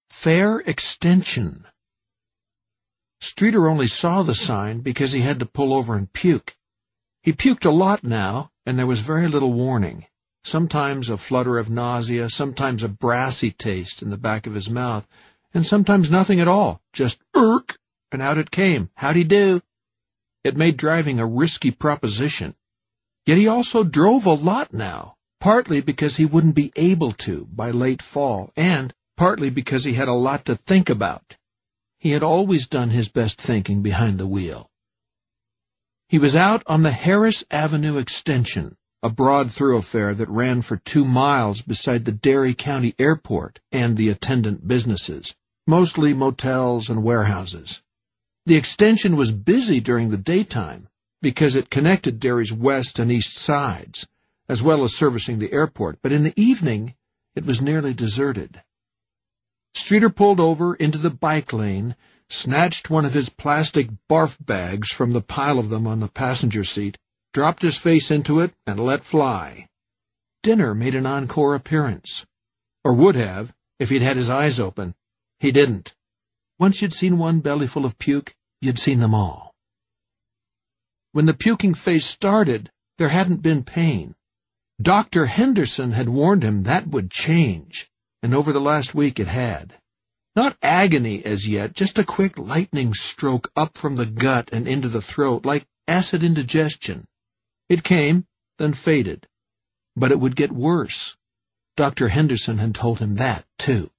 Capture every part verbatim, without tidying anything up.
Fair Extension. Streeter only saw the sign because he had to pull over and puke. He puked a lot now, and there was very little warning. Sometimes a flutter of nausea, sometimes a brassy taste in the back of his mouth, and sometimes nothing at all, just irk, and out it came. Howdy do. It made driving a risky proposition. Yet he also drove a lot now, partly because he wouldn't be able to by late fall, and partly because he had a lot to think about. He had always done his best thinking behind the wheel. He was out on the Harris Avenue Extension, a broad thoroughfare that ran for two miles beside the Derry County Airport and the attendant businesses, mostly motels and warehouses. The extension was busy during the daytime because it connected Derry's west and east sides, as well as servicing the airport, but in the evening it was nearly deserted. Streeter pulled over into the bike lane, snatched one of his plastic barf bags from the pile of them on the passenger seat, dropped his face into it, and let fly. Dinner made an encore appearance. Or would have, if he'd had his eyes open. He didn't. Once you'd seen one bellyful of puke, you'd seen them all. When the puking phase started, there hadn't been pain. Doctor Henderson had warned him that would change, and over the last week it had. Not agony as yet, just a quick lightning stroke up from the gut and into the throat, like acid indigestion. It came, then faded. But it would get worse. Doctor Henderson had told him that, too.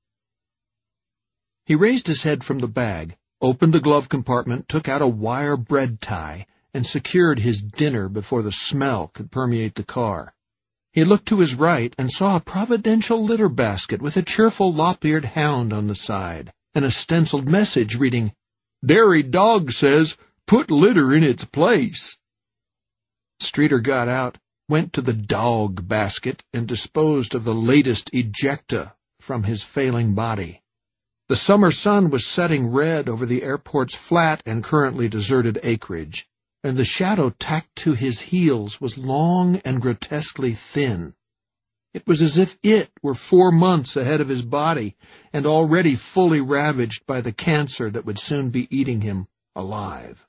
He raised his head from the bag, opened the glove compartment, took out a wire bread tie, and secured his dinner before the smell could permeate the car. He looked to his right and saw a providential litter basket with a cheerful lop-eared hound on the side, and a stenciled message reading, "Derry Dog says, put litter in its place." Streeter got out, went to the dog basket, and disposed of the latest ejecta from his failing body. The summer sun was setting red over the airport's flat and currently deserted acreage, and the shadow tacked to his heels was long and grotesquely thin. It was as if it were four months ahead of his body, and already fully ravaged by the cancer that would soon be eating him alive.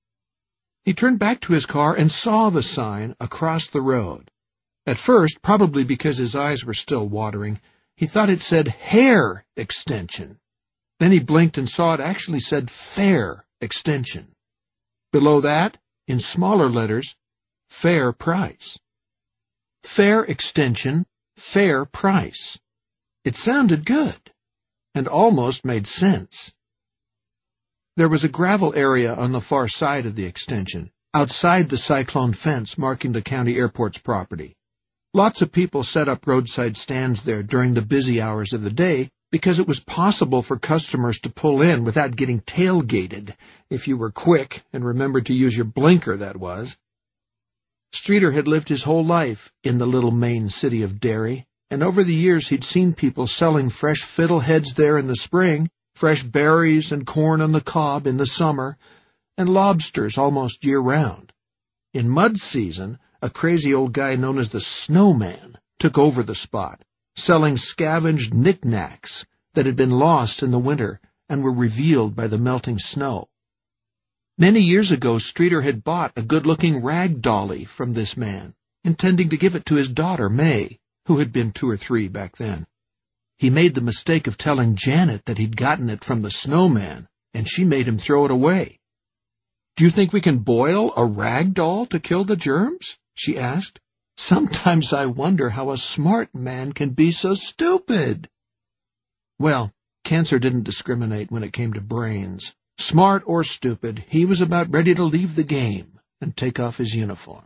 He turned back to his car and saw the sign across the road. At first, probably because his eyes were still watering, he thought it said Hair Extension. Then he blinked and saw it actually said Fair Extension. Below that, in smaller letters, Fair Price. Fair Extension, Fair Price. It sounded good, and almost made sense. There was a gravel area on the far side of the extension, outside the cyclone fence marking the county airport's property. Lots of people set up roadside stands there during the busy hours of the day because it was possible for customers to pull in without getting tailgated, if you were quick and remembered to use your blinker, that was. Streeter had lived his whole life in the little Maine city of Derry, and over the years he'd seen people selling fresh fiddleheads there in the spring, fresh berries and corn on the cob in the summer, and lobsters almost year-round. In mud season, a crazy old guy known as the Snowman took over the spot, selling scavenged knickknacks that had been lost in the winter and were revealed by the melting snow. Many years ago, Streeter had bought a good-looking rag dolly from this man, intending to give it to his daughter, May, who had been two or three back then. He made the mistake of telling Janet that he'd gotten it from the Snowman, and she made him throw it away. "Do you think we can boil a rag doll to kill the germs?" she asked. "Sometimes I wonder how a smart man can be so stupid." Well, cancer didn't discriminate when it came to brains. Smart or stupid, he was about ready to leave the game and take off his uniform.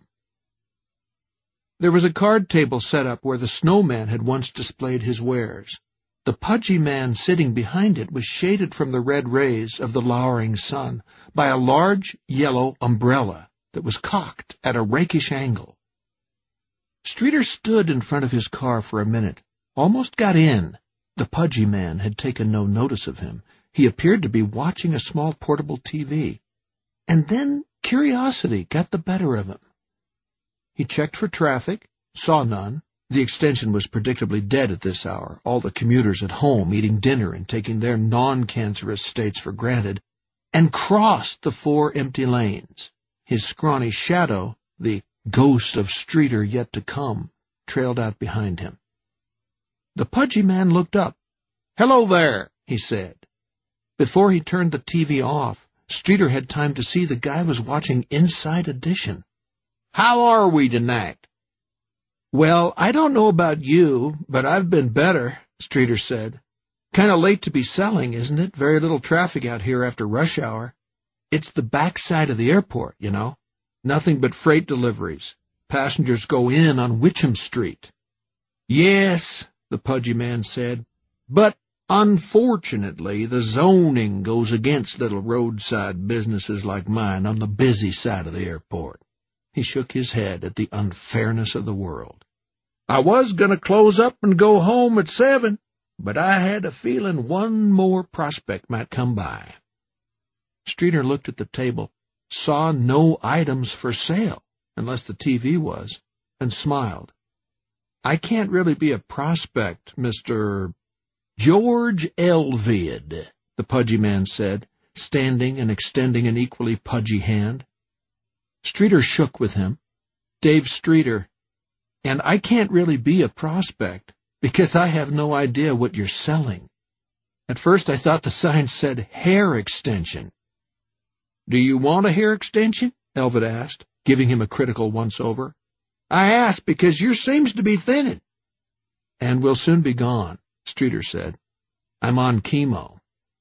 There was a card table set up where the Snowman had once displayed his wares. The pudgy man sitting behind it was shaded from the red rays of the lowering sun by a large yellow umbrella that was cocked at a rakish angle. Streeter stood in front of his car for a minute, almost got in. The pudgy man had taken no notice of him. He appeared to be watching a small portable T V. And then curiosity got the better of him. He checked for traffic, saw none, The extension was predictably dead at this hour, all the commuters at home eating dinner and taking their non-cancerous states for granted, and crossed the four empty lanes. His scrawny shadow, the ghost of Streeter yet to come, trailed out behind him. The pudgy man looked up. "Hello there," he said. Before he turned the T V off, Streeter had time to see the guy was watching Inside Edition. "How are we tonight?" "Well, I don't know about you, but I've been better," Streeter said. "Kinda late to be selling, isn't it? Very little traffic out here after rush hour. It's the back side of the airport, you know. Nothing but freight deliveries. Passengers go in on Witcham Street." "Yes," the pudgy man said, "but unfortunately the zoning goes against little roadside businesses like mine on the busy side of the airport." He shook his head at the unfairness of the world. "I was going to close up and go home at seven, but I had a feeling one more prospect might come by." Streeter looked at the table, saw no items for sale, unless the T V was, and smiled. "I can't really be a prospect, Mister George Elvid," the pudgy man said, standing and extending an equally pudgy hand. Streeter shook with him. "Dave Streeter. And I can't really be a prospect, because I have no idea what you're selling. At first I thought the sign said hair extension." "Do you want a hair extension?" Elvid asked, giving him a critical once-over. "I ask because yours seems to be thinning." "And we'll soon be gone," Streeter said. "I'm on chemo."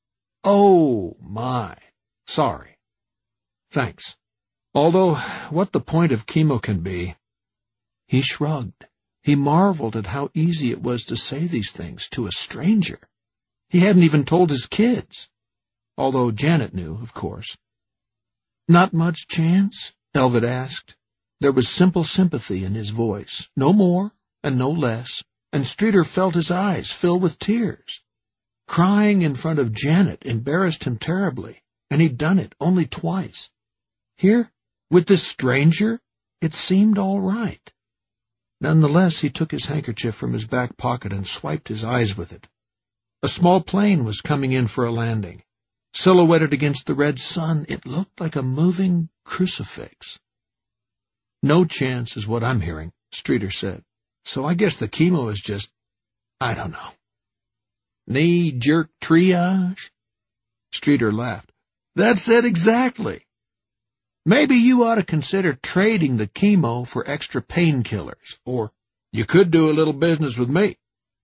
"Oh, my. Sorry." "Thanks. Although, what the point of chemo can be." He shrugged. He marveled at how easy it was to say these things to a stranger. He hadn't even told his kids. Although Janet knew, of course. "Not much chance?" Elvid asked. There was simple sympathy in his voice, no more and no less, and Streeter felt his eyes fill with tears. Crying in front of Janet embarrassed him terribly, and he'd done it only twice. Here, with this stranger, it seemed all right. Nonetheless, he took his handkerchief from his back pocket and swiped his eyes with it. A small plane was coming in for a landing. Silhouetted against the red sun, it looked like a moving crucifix. "No chance is what I'm hearing," Streeter said. "So I guess the chemo is just, I don't know." "Knee-jerk triage?" Streeter laughed. "That's it exactly. Maybe you ought to consider trading the chemo for extra painkillers, or you could do a little business with me.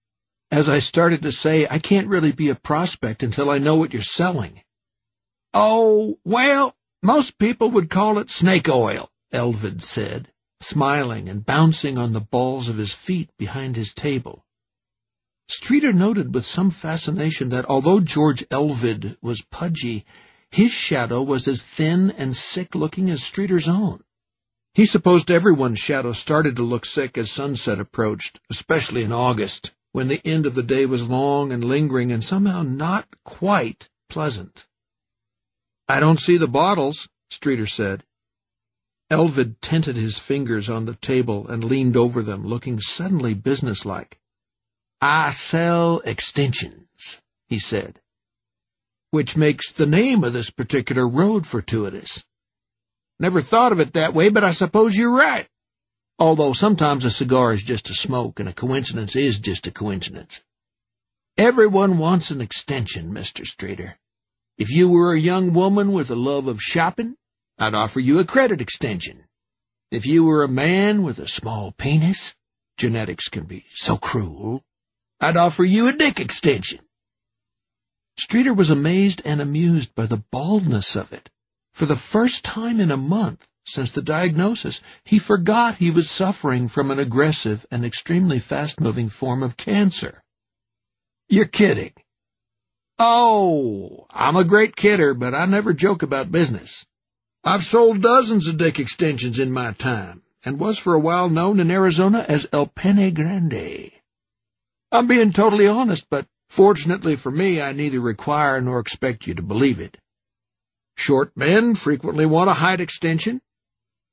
As I started to say, I can't really be a prospect until I know what you're selling." "Oh, well, most people would call it snake oil," Elvid said, smiling and bouncing on the balls of his feet behind his table. Streeter noted with some fascination that although George Elvid was pudgy, his shadow was as thin and sick-looking as Streeter's own. He supposed everyone's shadow started to look sick as sunset approached, especially in August, when the end of the day was long and lingering and somehow not quite pleasant. "I don't see the bottles," Streeter said. Elvid tented his fingers on the table and leaned over them, looking suddenly businesslike. "I sell extensions," he said. "Which makes the name of this particular road fortuitous." "Never thought of it that way, but I suppose you're right. Although sometimes a cigar is just a smoke, and a coincidence is just a coincidence. Everyone wants an extension, Mister Streeter. If you were a young woman with a love of shopping, I'd offer you a credit extension. If you were a man with a small penis, genetics can be so cruel, I'd offer you a dick extension." Streeter was amazed and amused by the baldness of it. For the first time in a month since the diagnosis, he forgot he was suffering from an aggressive and extremely fast-moving form of cancer. "You're kidding." "Oh, I'm a great kidder, but I never joke about business. I've sold dozens of dick extensions in my time, and was for a while known in Arizona as El Pene Grande. I'm being totally honest, but fortunately for me, I neither require nor expect you to believe it. Short men frequently want a height extension.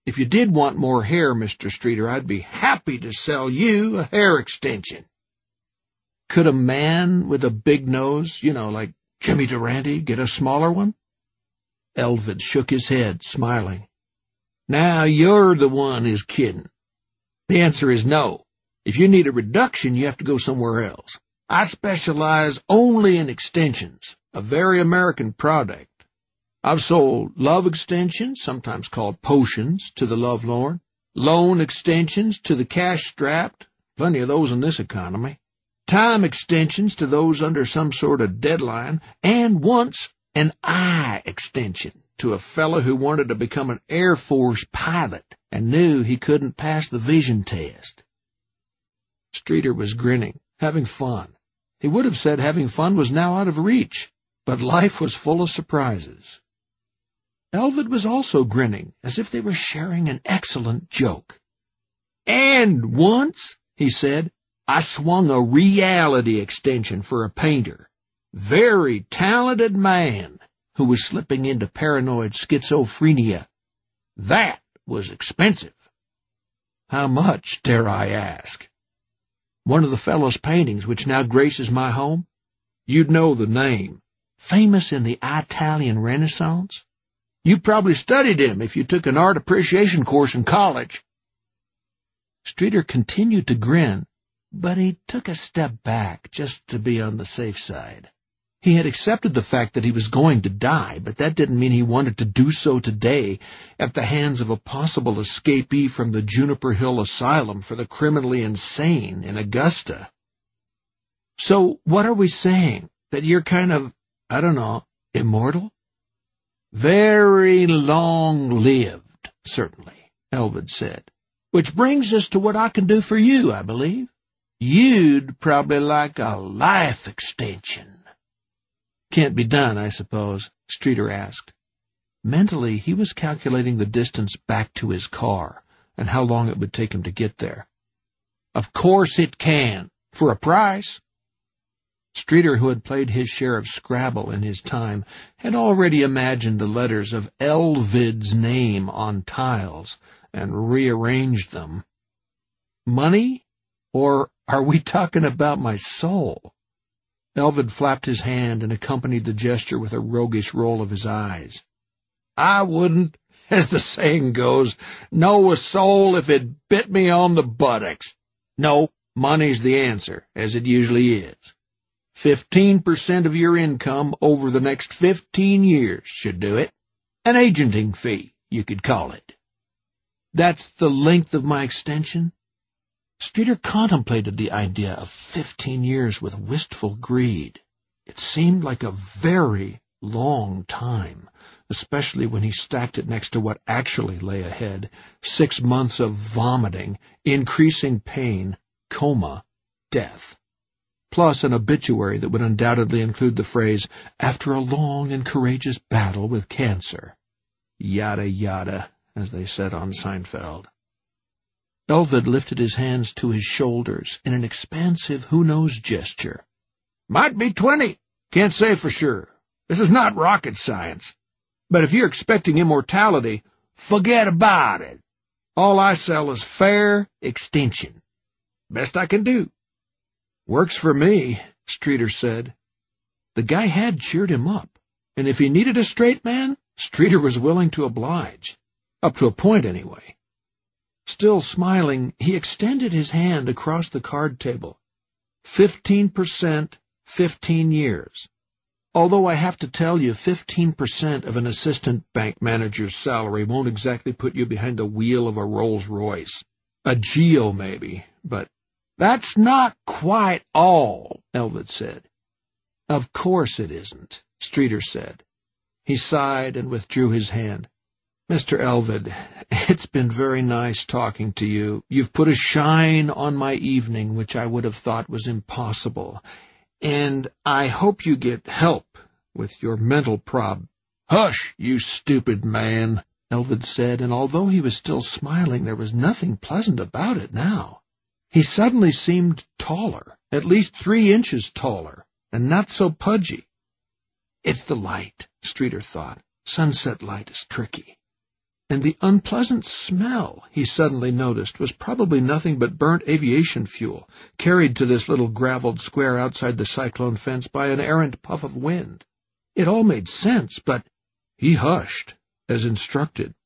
If you did want more hair, Mister Streeter, I'd be happy to sell you a hair extension." "Could a man with a big nose, you know, like Jimmy Durante, get a smaller one?" Elvid shook his head, smiling. "Now you're the one who's kidding. The answer is no. If you need a reduction, you have to go somewhere else. I specialize only in extensions, a very American product. I've sold love extensions, sometimes called potions, to the lovelorn, loan extensions to the cash-strapped, plenty of those in this economy, time extensions to those under some sort of deadline, and once an eye extension to a fellow who wanted to become an Air Force pilot and knew he couldn't pass the vision test." Streeter was grinning, having fun. He would have said having fun was now out of reach, but life was full of surprises. Elvid was also grinning, as if they were sharing an excellent joke. "And once," he said, "I swung a reality extension for a painter, very talented man who was slipping into paranoid schizophrenia. That was expensive." "How much, dare I ask?" "One of the fellow's paintings which now graces my home. You'd know the name. Famous in the Italian Renaissance. You probably studied him if you took an art appreciation course in college." Streeter continued to grin, but he took a step back just to be on the safe side. He had accepted the fact that he was going to die, but that didn't mean he wanted to do so today at the hands of a possible escapee from the Juniper Hill Asylum for the criminally insane in Augusta. "So what are we saying? That you're kind of, I don't know, immortal?" "Very long-lived, certainly," Elvid said. "Which brings us to what I can do for you, I believe. You'd probably like a life extension." "Can't be done, I suppose?" Streeter asked. Mentally, he was calculating the distance back to his car and how long it would take him to get there. "Of course it can, for a price." Streeter, who had played his share of Scrabble in his time, had already imagined the letters of Elvid's name on tiles and rearranged them. "Money? Or are we talking about my soul?" Elvid flapped his hand and accompanied the gesture with a roguish roll of his eyes. "I wouldn't, as the saying goes, know a soul if it bit me on the buttocks. No, money's the answer, as it usually is. Fifteen percent of your income over the next fifteen years should do it. An agenting fee, you could call it." "That's the length of my extension?" Streeter contemplated the idea of fifteen years with wistful greed. It seemed like a very long time, especially when he stacked it next to what actually lay ahead: six months of vomiting, increasing pain, coma, death. Plus an obituary that would undoubtedly include the phrase, "after a long and courageous battle with cancer." Yada yada, as they said on Seinfeld. Elvid lifted his hands to his shoulders in an expansive who-knows gesture. "Might be twenty. Can't say for sure. This is not rocket science. But if you're expecting immortality, forget about it. All I sell is fair extension. Best I can do." "Works for me," Streeter said. The guy had cheered him up, and if he needed a straight man, Streeter was willing to oblige. Up to a point, anyway. Still smiling, he extended his hand across the card table. Fifteen percent, fifteen years. Although I have to tell you, fifteen percent of an assistant bank manager's salary won't exactly put you behind the wheel of a Rolls-Royce. A Geo, maybe, but "That's not quite all," Elvid said. "Of course it isn't," Streeter said. He sighed and withdrew his hand. "Mister Elvid, it's been very nice talking to you. You've put a shine on my evening which I would have thought was impossible. And I hope you get help with your mental prob—" "Hush, you stupid man," Elvid said, and although he was still smiling, there was nothing pleasant about it now. He suddenly seemed taller, at least three inches taller, and not so pudgy. "It's the light," Streeter thought. "Sunset light is tricky." And the unpleasant smell he suddenly noticed was probably nothing but burnt aviation fuel, carried to this little gravelled square outside the cyclone fence by an errant puff of wind. It all made sense, but he hushed, as instructed.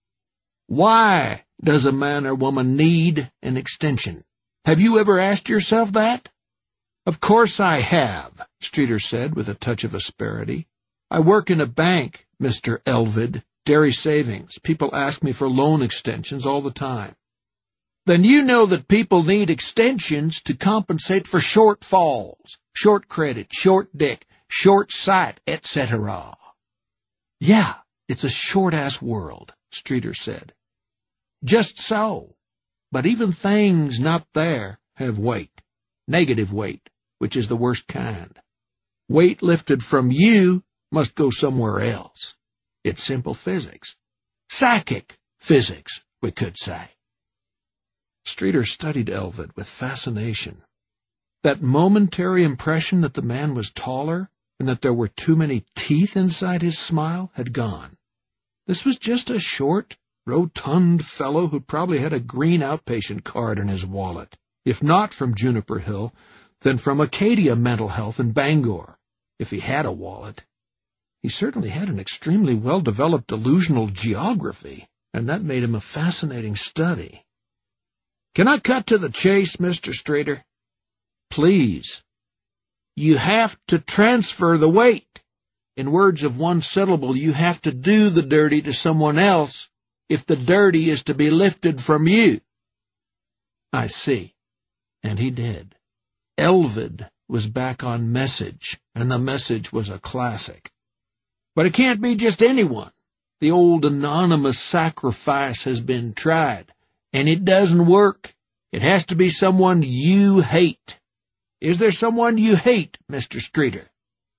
Why does a man or woman need an extension? Have you ever asked yourself that? Of course I have, Streeter said with a touch of asperity. I work in a bank, Mister Elvid. Dairy savings. People ask me for loan extensions all the time. Then you know that people need extensions to compensate for shortfalls, short credit, short dick, short sight, et cetera. Yeah, it's a short-ass world, Streeter said. Just so. But even things not there have weight, negative weight, which is the worst kind. Weight lifted from you must go somewhere else. It's simple physics. Psychic physics, we could say. Streeter studied Elvid with fascination. That momentary impression that the man was taller and that there were too many teeth inside his smile had gone. This was just a short, rotund fellow who probably had a green outpatient card in his wallet, if not from Juniper Hill, then from Acadia Mental Health in Bangor, if he had a wallet. He certainly had an extremely well-developed delusional geography, and that made him a fascinating study. Can I cut to the chase, Mister Streeter? Please. You have to transfer the weight. In words of one syllable, you have to do the dirty to someone else if the dirty is to be lifted from you. I see. And he did. Elvid was back on message, and the message was a classic. But it can't be just anyone. The old anonymous sacrifice has been tried, and it doesn't work. It has to be someone you hate. Is there someone you hate, Mister Streeter?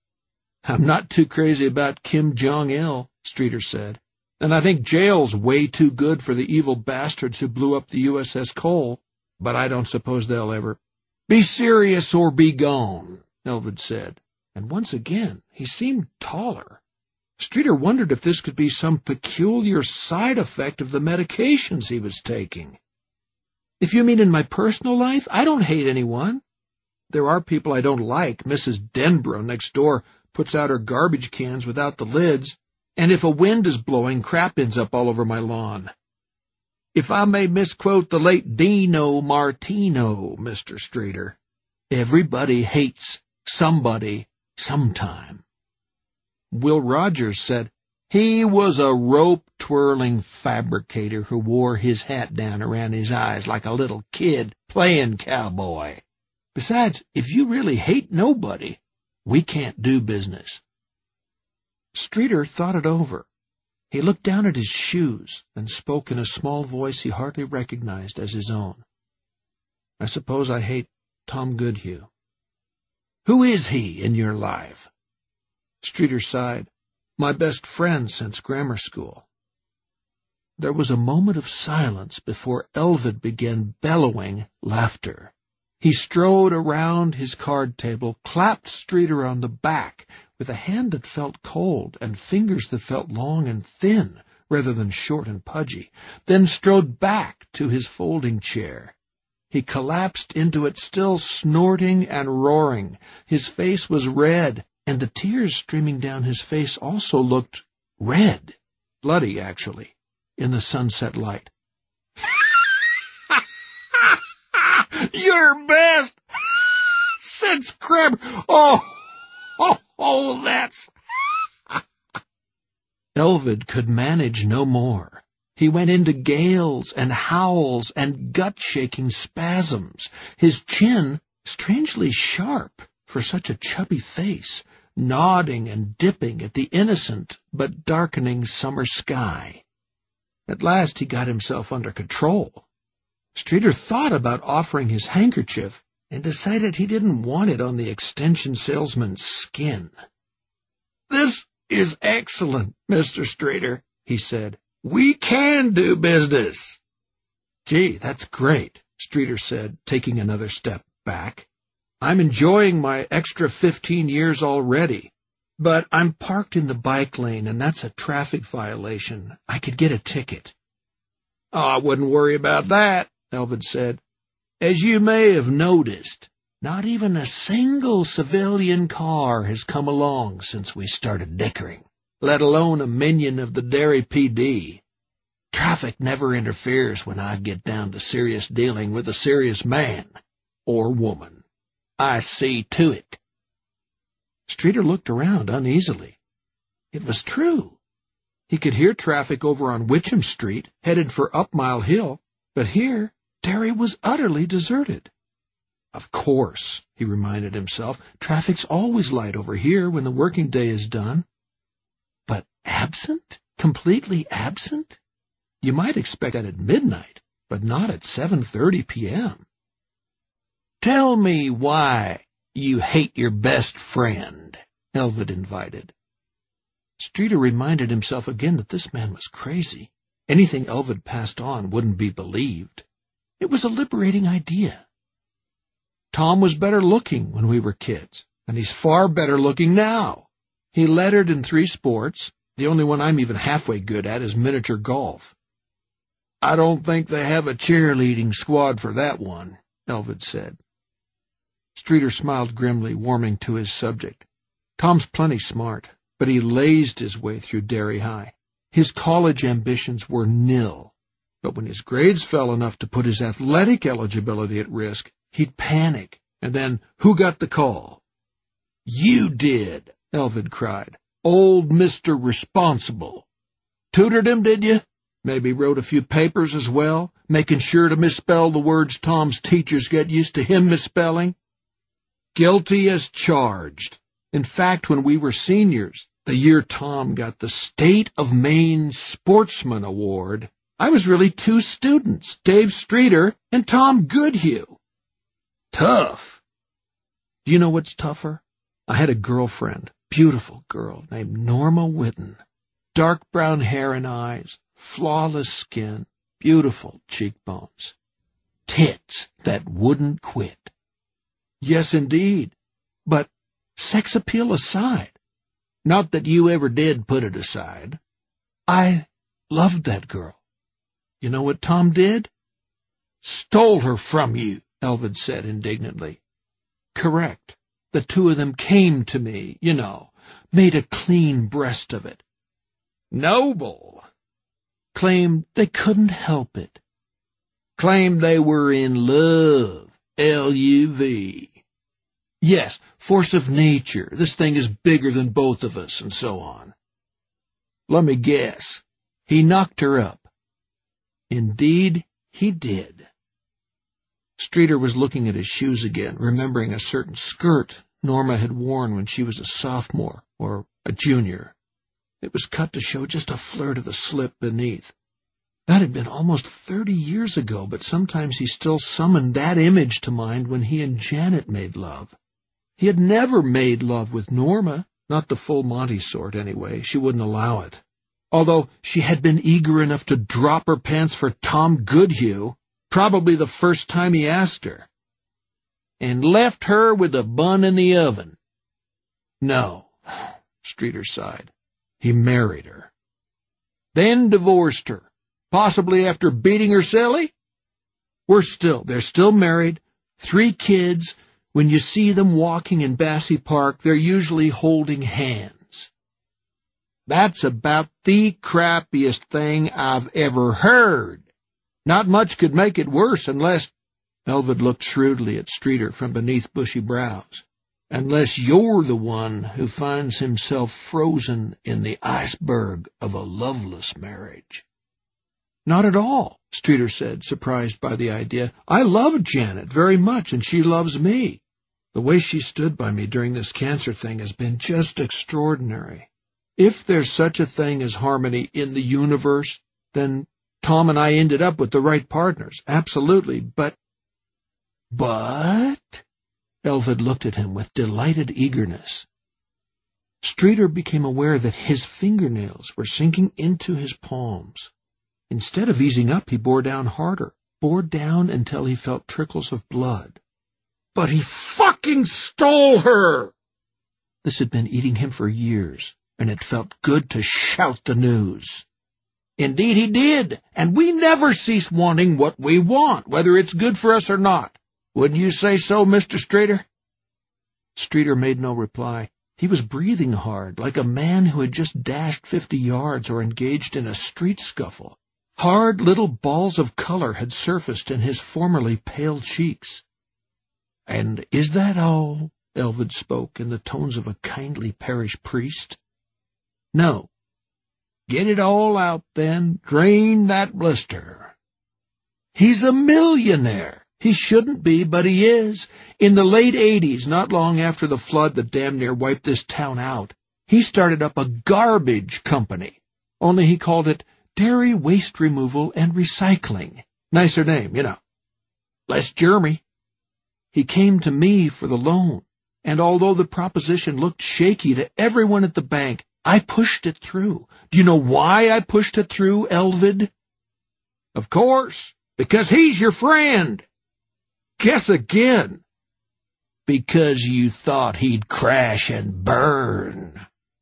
I'm not too crazy about Kim Jong-il, Streeter said, and I think jail's way too good for the evil bastards who blew up the U S S Cole, but I don't suppose they'll ever. Be serious or be gone, Elvid said, and once again he seemed taller. Streeter wondered if this could be some peculiar side effect of the medications he was taking. If you mean in my personal life, I don't hate anyone. There are people I don't like. Missus Denbrough next door puts out her garbage cans without the lids, and if a wind is blowing, crap ends up all over my lawn. If I may misquote the late Dino Martino, Mister Streeter, everybody hates somebody sometime. Will Rogers said, he was a rope-twirling fabricator who wore his hat down around his eyes like a little kid playing cowboy. Besides, if you really hate nobody, we can't do business. Streeter thought it over. He looked down at his shoes and spoke in a small voice he hardly recognized as his own. I suppose I hate Tom Goodhue. Who is he in your life? Streeter sighed. My best friend since grammar school. There was a moment of silence before Elvid began bellowing laughter. He strode around his card table, clapped Streeter on the back with a hand that felt cold and fingers that felt long and thin rather than short and pudgy, then strode back to his folding chair. He collapsed into it, still snorting and roaring. His face was red, and the tears streaming down his face also looked red, bloody actually, in the sunset light. Your best since crib. Oh, oh, oh, that's... Elvid could manage no more. He went into gales and howls and gut-shaking spasms, his chin strangely sharp for such a chubby face, nodding and dipping at the innocent but darkening summer sky. At last he got himself under control. Streeter thought about offering his handkerchief and decided he didn't want it on the extension salesman's skin. This is excellent, Mister Streeter, he said. We can do business. Gee, that's great, Streeter said, taking another step back. I'm enjoying my extra fifteen years already. But I'm parked in the bike lane, and that's a traffic violation. I could get a ticket. Oh, I wouldn't worry about that, Elvid said. As you may have noticed, not even a single civilian car has come along since we started dickering, let alone a minion of the Derry P D. Traffic never interferes when I get down to serious dealing with a serious man or woman. I see to it. Streeter looked around uneasily. It was true. He could hear traffic over on Witcham Street, headed for Up Mile Hill, but here Derry was utterly deserted. Of course, he reminded himself, traffic's always light over here when the working day is done. But absent? Completely absent? You might expect that at midnight, but not at seven thirty p m Tell me why you hate your best friend, Elvid invited. Streeter reminded himself again that this man was crazy. Anything Elvid passed on wouldn't be believed. It was a liberating idea. Tom was better looking when we were kids, and he's far better looking now. He lettered in three sports. The only one I'm even halfway good at is miniature golf. I don't think they have a cheerleading squad for that one, Elvid said. Streeter smiled grimly, warming to his subject. Tom's plenty smart, but he lazed his way through Derry High. His college ambitions were nil, but when his grades fell enough to put his athletic eligibility at risk, he'd panic, and then who got the call? You did, Elvid cried. Old Mister Responsible. Tutored him, did you? Maybe wrote a few papers as well, making sure to misspell the words Tom's teachers get used to him misspelling? Guilty as charged. In fact, when we were seniors, the year Tom got the State of Maine Sportsman Award, I was really two students, Dave Streeter and Tom Goodhue. Tough. Do you know what's tougher? I had a girlfriend, beautiful girl, named Norma Whitten. Dark brown hair and eyes, flawless skin, beautiful cheekbones. Tits that wouldn't quit. Yes, indeed. But sex appeal aside, not that you ever did put it aside, I loved that girl. You know what Tom did? Stole her from you, Elvid said indignantly. Correct. The two of them came to me, you know, made a clean breast of it. Noble. Claimed they couldn't help it. Claimed they were in love. L U V. Yes, force of nature. This thing is bigger than both of us, and so on. Let me guess. He knocked her up. Indeed, he did. Streeter was looking at his shoes again, remembering a certain skirt Norma had worn when she was a sophomore or a junior. It was cut to show just a flirt of the slip beneath. That had been almost thirty years ago, but sometimes he still summoned that image to mind when he and Janet made love. He had never made love with Norma, not the full Monty sort anyway. She wouldn't allow it. Although she had been eager enough to drop her pants for Tom Goodhue, probably the first time he asked her. And left her with a bun in the oven. No, Streeter sighed. He married her. Then divorced her. Possibly after beating her silly? Worse still, they're still married, three kids. When you see them walking in Bassey Park, they're usually holding hands. That's about the crappiest thing I've ever heard. Not much could make it worse unless— Elvid looked shrewdly at Streeter from beneath bushy brows. Unless you're the one who finds himself frozen in the iceberg of a loveless marriage. Not at all, Streeter said, surprised by the idea. I love Janet very much, and she loves me. The way she stood by me during this cancer thing has been just extraordinary. If there's such a thing as harmony in the universe, then Tom and I ended up with the right partners, absolutely, but— But? Elvid looked at him with delighted eagerness. Streeter became aware that his fingernails were sinking into his palms. Instead of easing up, he bore down harder, bore down until he felt trickles of blood. But he fucking stole her! This had been eating him for years, and it felt good to shout the news. Indeed he did, and we never cease wanting what we want, whether it's good for us or not. Wouldn't you say so, Mister Streeter? Streeter made no reply. He was breathing hard, like a man who had just dashed fifty yards or engaged in a street scuffle. Hard little balls of color had surfaced in his formerly pale cheeks. "And is that all?" Elvid spoke in the tones of a kindly parish priest. "No." "Get it all out, then. Drain that blister." "He's a millionaire." "He shouldn't be, but he is. In the late eighties, not long after the flood that damn near wiped this town out, he started up a garbage company, only he called it Dairy Waste Removal and Recycling. Nicer name, you know. Less germy. He came to me for the loan, and although the proposition looked shaky to everyone at the bank, I pushed it through. Do you know why I pushed it through, Elvid?" "Of course, because he's your friend." "Guess again." "Because you thought he'd crash and burn."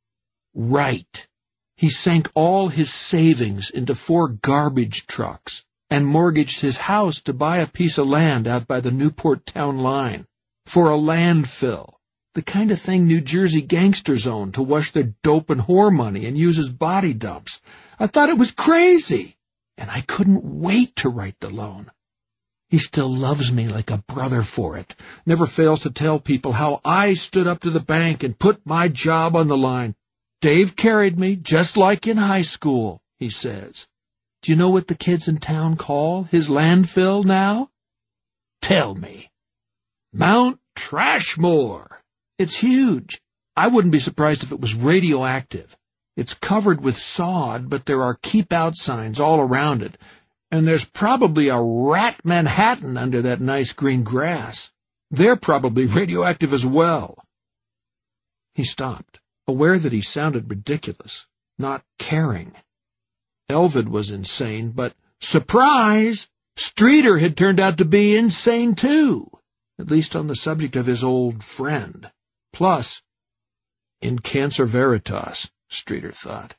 "Right. He sank all his savings into four garbage trucks and mortgaged his house to buy a piece of land out by the Newport town line for a landfill, the kind of thing New Jersey gangsters own to wash their dope and whore money and use as body dumps. I thought it was crazy, and I couldn't wait to write the loan. He still loves me like a brother for it, never fails to tell people how I stood up to the bank and put my job on the line. Dave carried me, just like in high school, he says. Do you know what the kids in town call his landfill now? Tell me. Mount Trashmore. It's huge. I wouldn't be surprised if it was radioactive. It's covered with sod, but there are keep-out signs all around it, and there's probably a rat Manhattan under that nice green grass. They're probably radioactive as well. He stopped, aware that he sounded ridiculous, not caring. Elvid was insane, but, surprise! Streeter had turned out to be insane too, at least on the subject of his old friend. Plus, in Cancer Veritas, Streeter thought.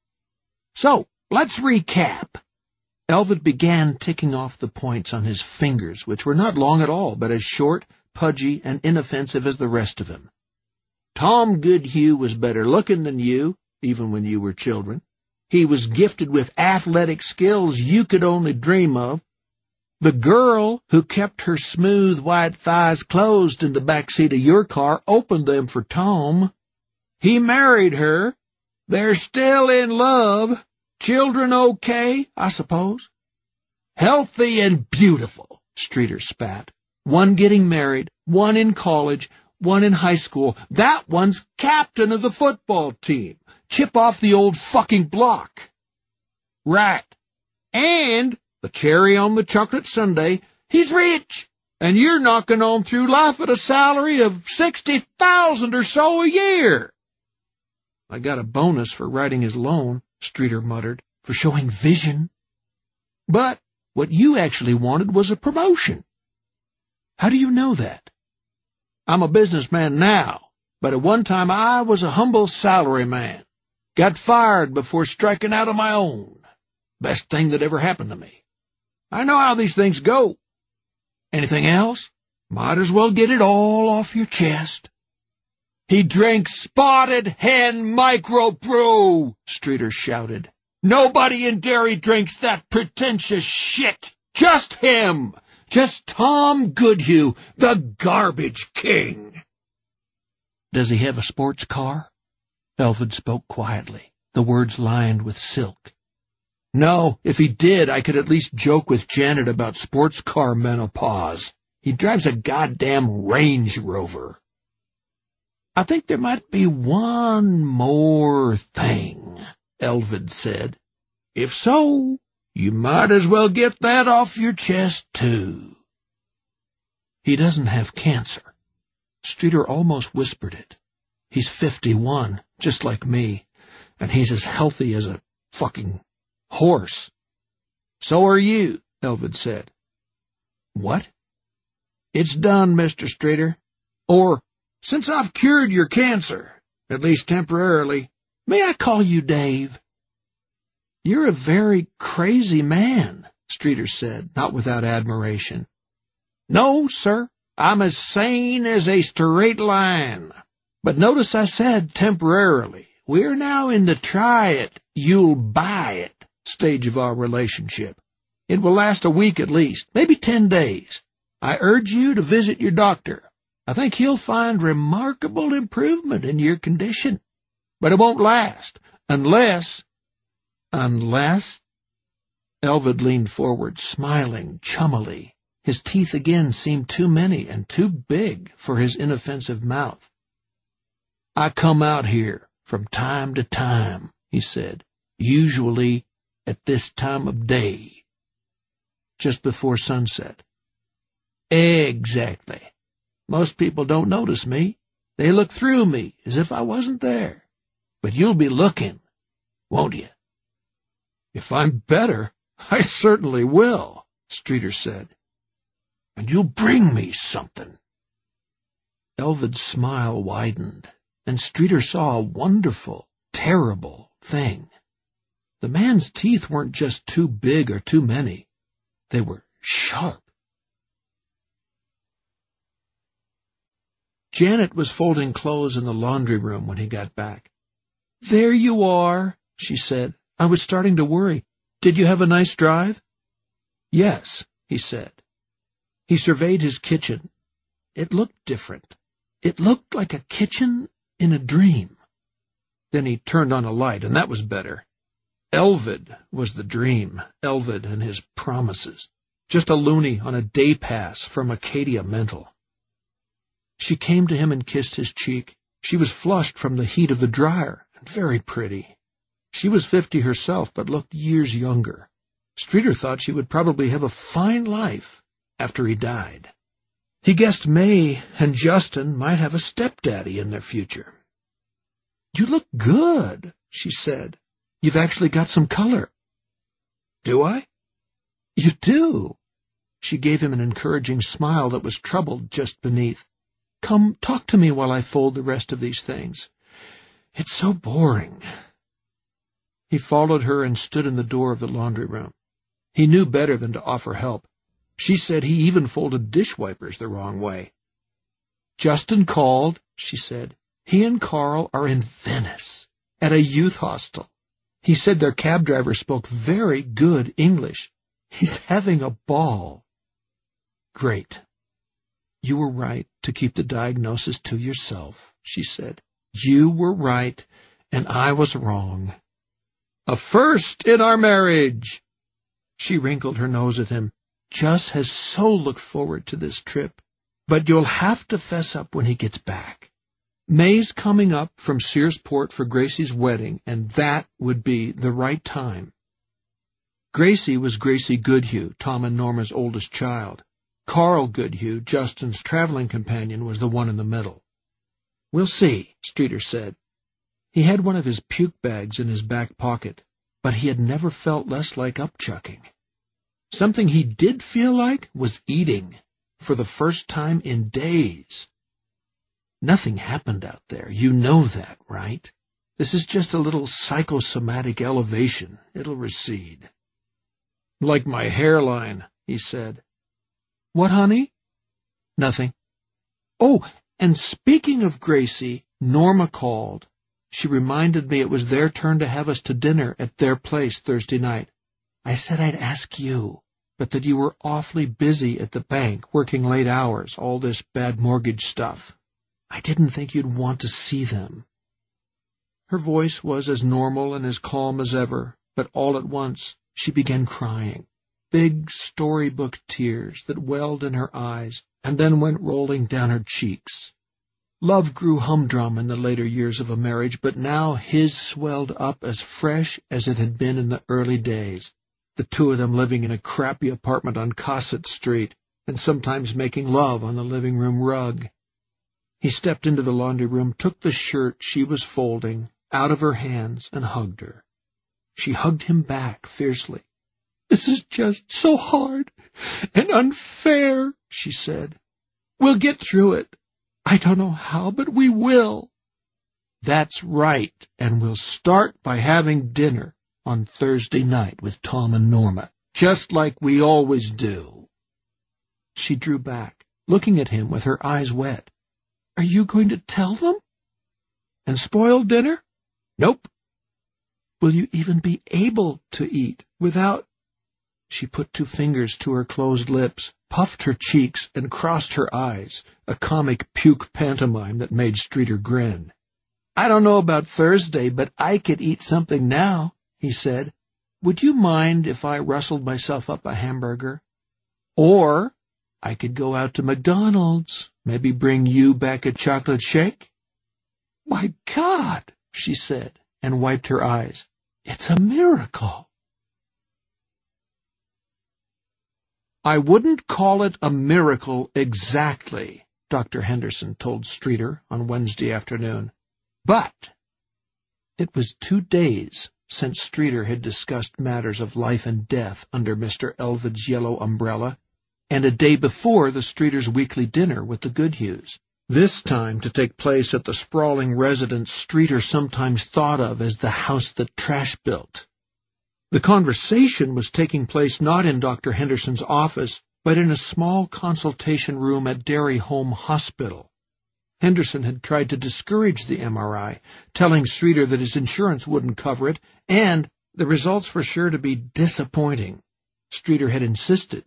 So, let's recap. Elvid began ticking off the points on his fingers, which were not long at all, but as short, pudgy, and inoffensive as the rest of him. Tom Goodhue was better looking than you, even when you were children. He was gifted with athletic skills you could only dream of. The girl who kept her smooth white thighs closed in the back seat of your car opened them for Tom. He married her. They're still in love. Children okay, I suppose? Healthy and beautiful, Streeter spat. One getting married, one in college, one in high school. That one's captain of the football team. Chip off the old fucking block. Right. And, the cherry on the chocolate sundae, he's rich, and you're knocking on through life at a salary of sixty thousand or so a year. I got a bonus for writing his loan, Streeter muttered, for showing vision. But what you actually wanted was a promotion. How do you know that? I'm a businessman now, but at one time I was a humble salaryman. Got fired before striking out on my own. Best thing that ever happened to me. I know how these things go. Anything else? Might as well get it all off your chest. He drinks Spotted Hen Microbrew, Streeter shouted. Nobody in Derry drinks that pretentious shit. Just him. Just Tom Goodhue, the garbage king. Does he have a sports car? Elvid spoke quietly, the words lined with silk. No, if he did, I could at least joke with Janet about sports car menopause. He drives a goddamn Range Rover. I think there might be one more thing, Elvid said. If so, you might as well get that off your chest, too. He doesn't have cancer. Streeter almost whispered it. He's fifty-one, just like me, and he's as healthy as a fucking horse. So are you, Elvid said. What? It's done, Mister Streeter. Or Since I've cured your cancer, at least temporarily, may I call you Dave?" "You're a very crazy man," Streeter said, not without admiration. "No, sir. I'm as sane as a straight line. But notice I said temporarily. We're now in the try it, you'll buy it stage of our relationship. It will last a week at least, maybe ten days. I urge you to visit your doctor. I think he'll find remarkable improvement in your condition. But it won't last, unless—" "Unless?" Elvid leaned forward, smiling chummily. His teeth again seemed too many and too big for his inoffensive mouth. "I come out here from time to time," he said, "usually at this time of day." "Just before sunset." "Exactly. Most people don't notice me. They look through me as if I wasn't there. But you'll be looking, won't you?" "If I'm better, I certainly will," Streeter said. "And you'll bring me something." Elvid's smile widened, and Streeter saw a wonderful, terrible thing. The man's teeth weren't just too big or too many. They were sharp. Janet was folding clothes in the laundry room when he got back. "There you are," she said. "I was starting to worry. Did you have a nice drive?" "Yes," he said. He surveyed his kitchen. It looked different. It looked like a kitchen in a dream. Then he turned on a light, and that was better. Elvid was the dream, Elvid and his promises. Just a loony on a day pass from Acadia Mental. She came to him and kissed his cheek. She was flushed from the heat of the dryer, and very pretty. She was fifty herself, but looked years younger. Streeter thought she would probably have a fine life after he died. He guessed May and Justin might have a stepdaddy in their future. "You look good," she said. "You've actually got some color." "Do I?" "You do." She gave him an encouraging smile that was troubled just beneath. "Come, talk to me while I fold the rest of these things. It's so boring." He followed her and stood in the door of the laundry room. He knew better than to offer help. She said he even folded dishwipers the wrong way. "Justin called," she said. "He and Carl are in Venice, at a youth hostel. He said their cab driver spoke very good English. He's having a ball." "Great. You were right to keep the diagnosis to yourself," she said. "You were right, and I was wrong. A first in our marriage." She wrinkled her nose at him. "Just has so looked forward to this trip. But you'll have to fess up when he gets back. May's coming up from Searsport for Gracie's wedding, and that would be the right time." Gracie was Gracie Goodhue, Tom and Norma's oldest child. Carl Goodhue, Justin's traveling companion, was the one in the middle. "We'll see," Streeter said. He had one of his puke bags in his back pocket, but he had never felt less like upchucking. Something he did feel like was eating, for the first time in days. Nothing happened out there. You know that, right? This is just a little psychosomatic elevation. It'll recede. "Like my hairline," he said. "What, honey?" "Nothing." "Oh, and speaking of Gracie, Norma called. She reminded me it was their turn to have us to dinner at their place Thursday night. I said I'd ask you, but that you were awfully busy at the bank, working late hours, all this bad mortgage stuff. I didn't think you'd want to see them." Her voice was as normal and as calm as ever, but all at once she began crying, big storybook tears that welled in her eyes and then went rolling down her cheeks. Love grew humdrum in the later years of a marriage, but now his swelled up as fresh as it had been in the early days, the two of them living in a crappy apartment on Cossett Street and sometimes making love on the living room rug. He stepped into the laundry room, took the shirt she was folding out of her hands, and hugged her. She hugged him back fiercely. "This is just so hard and unfair," she said. "We'll get through it. I don't know how, but we will." "That's right, and we'll start by having dinner on Thursday night with Tom and Norma, just like we always do." She drew back, looking at him with her eyes wet. "Are you going to tell them? And spoil dinner?" "Nope." "Will you even be able to eat without—" She put two fingers to her closed lips, puffed her cheeks, and crossed her eyes, a comic puke pantomime that made Streeter grin. "I don't know about Thursday, but I could eat something now," he said. "Would you mind if I rustled myself up a hamburger? Or I could go out to McDonald's, maybe bring you back a chocolate shake?" "My God," she said, and wiped her eyes. "It's a miracle." "I wouldn't call it a miracle exactly," Doctor Henderson told Streeter on Wednesday afternoon. "But—" It was two days since Streeter had discussed matters of life and death under Mister Elvid's yellow umbrella, and a day before the Streeters' weekly dinner with the Goodhues, this time to take place at the sprawling residence Streeter sometimes thought of as the house that Trash built. The conversation was taking place not in Doctor Henderson's office, but in a small consultation room at Derry Home Hospital. Henderson had tried to discourage the M R I, telling Streeter that his insurance wouldn't cover it, and the results were sure to be disappointing. Streeter had insisted.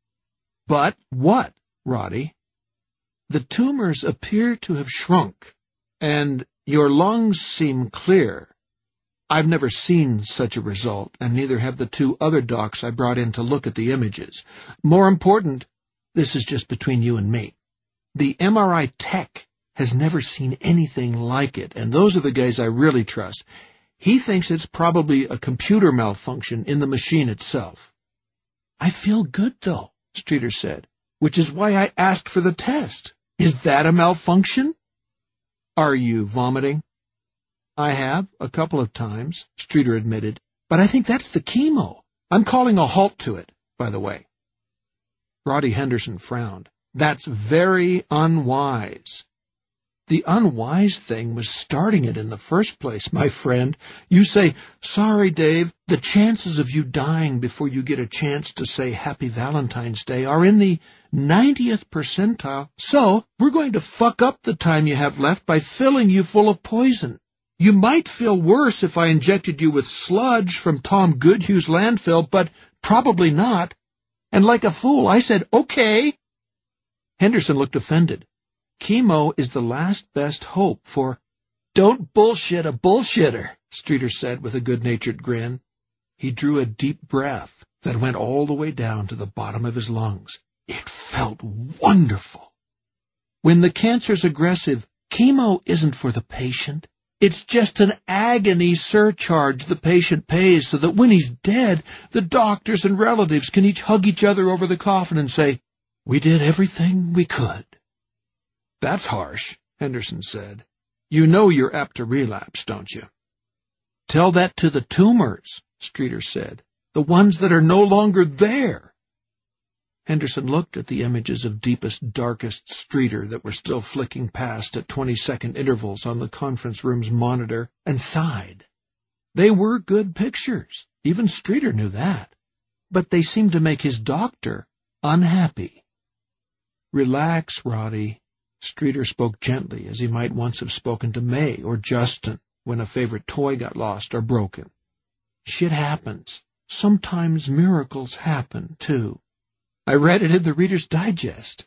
"But what, Roddy?" "The tumors appear to have shrunk, and your lungs seem clear. I've never seen such a result, and neither have the two other docs I brought in to look at the images. More important, this is just between you and me. The M R I tech has never seen anything like it, and those are the guys I really trust. He thinks it's probably a computer malfunction in the machine itself." "I feel good, though," Streeter said, "which is why I asked for the test. Is that a malfunction?" "Are you vomiting?" "I have, a couple of times," Streeter admitted, "but I think that's the chemo. I'm calling a halt to it, by the way." Roddy Henderson frowned. "That's very unwise." "The unwise thing was starting it in the first place, my friend. You say, 'Sorry, Dave, the chances of you dying before you get a chance to say Happy Valentine's Day are in the ninetieth percentile, so we're going to fuck up the time you have left by filling you full of poison. You might feel worse if I injected you with sludge from Tom Goodhue's landfill, but probably not.' And like a fool, I said, 'Okay.'" Henderson looked offended. "Chemo is the last best hope for—" "Don't bullshit a bullshitter," Streeter said with a good-natured grin. He drew a deep breath that went all the way down to the bottom of his lungs. It felt wonderful. "When the cancer's aggressive, chemo isn't for the patient. It's just an agony surcharge the patient pays so that when he's dead, the doctors and relatives can each hug each other over the coffin and say, 'We did everything we could.'" "That's harsh," Henderson said. "You know you're apt to relapse, don't you?" "Tell that to the tumors," Streeter said. "The ones that are no longer there." Henderson looked at the images of deepest, darkest Streeter that were still flicking past at twenty-second intervals on the conference room's monitor and sighed. They were good pictures. Even Streeter knew that. But they seemed to make his doctor unhappy. "Relax, Roddy." Streeter spoke gently, as he might once have spoken to May or Justin when a favorite toy got lost or broken. "Shit happens. Sometimes miracles happen, too. I read it in the Reader's Digest.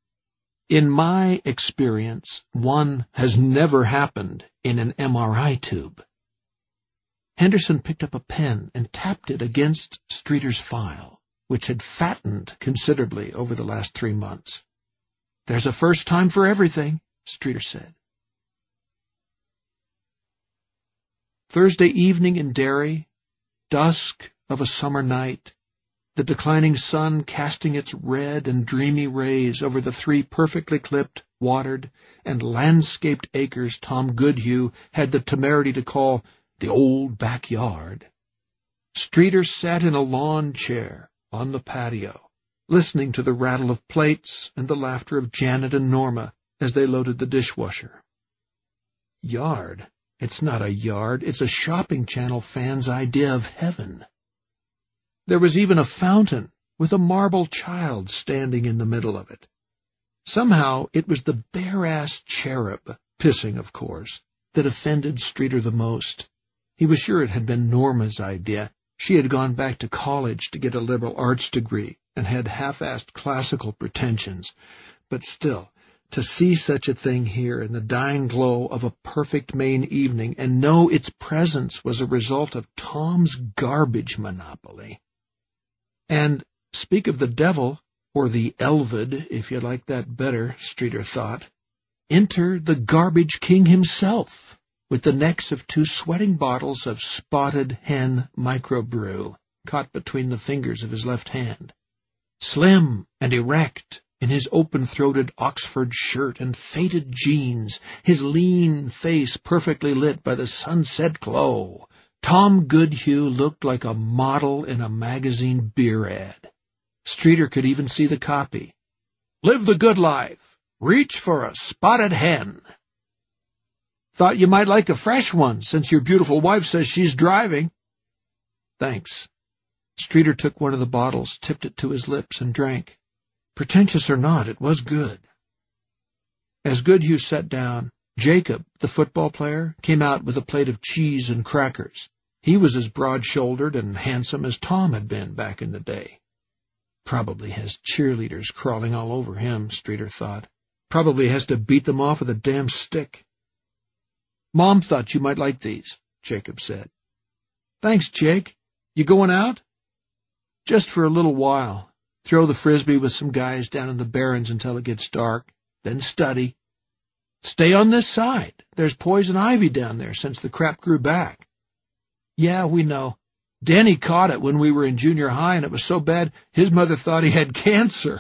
In my experience, one has never happened in an M R I tube." Henderson picked up a pen and tapped it against Streeter's file, which had fattened considerably over the last three months. "There's a first time for everything," Streeter said. Thursday evening in Derry, dusk of a summer night, the declining sun casting its red and dreamy rays over the three perfectly clipped, watered, and landscaped acres Tom Goodhue had the temerity to call the old backyard. Streeter sat in a lawn chair on the patio, listening to the rattle of plates and the laughter of Janet and Norma, as they loaded the dishwasher. Yard? It's not a yard. It's a shopping channel fan's idea of heaven. There was even a fountain with a marble child standing in the middle of it. Somehow it was the bare-ass cherub, pissing of course, that offended Streeter the most. He was sure it had been Norma's idea. She had gone back to college to get a liberal arts degree and had half-assed classical pretensions. But still, to see such a thing here in the dying glow of a perfect Maine evening and know its presence was a result of Tom's garbage monopoly. And, speak of the devil, or the Elvid, if you like that better, Streeter thought, enter the garbage king himself, with the necks of two sweating bottles of Spotted Hen microbrew caught between the fingers of his left hand. Slim and erect, in his open-throated Oxford shirt and faded jeans, his lean face perfectly lit by the sunset glow, Tom Goodhue looked like a model in a magazine beer ad. Streeter could even see the copy. Live the good life. Reach for a spotted hen. Thought you might like a fresh one, since your beautiful wife says she's driving. Thanks. Streeter took one of the bottles, tipped it to his lips, and drank. Pretentious or not, it was good. As Goodhue sat down, Jacob, the football player, came out with a plate of cheese and crackers. He was as broad-shouldered and handsome as Tom had been back in the day. Probably has cheerleaders crawling all over him, Streeter thought. Probably has to beat them off with a damn stick. Mom thought you might like these, Jacob said. Thanks, Jake. You going out? Just for a little while. Throw the frisbee with some guys down in the barrens until it gets dark, then study. Stay on this side. There's poison ivy down there since the crap grew back. Yeah, we know. Danny caught it when we were in junior high, and it was so bad his mother thought he had cancer.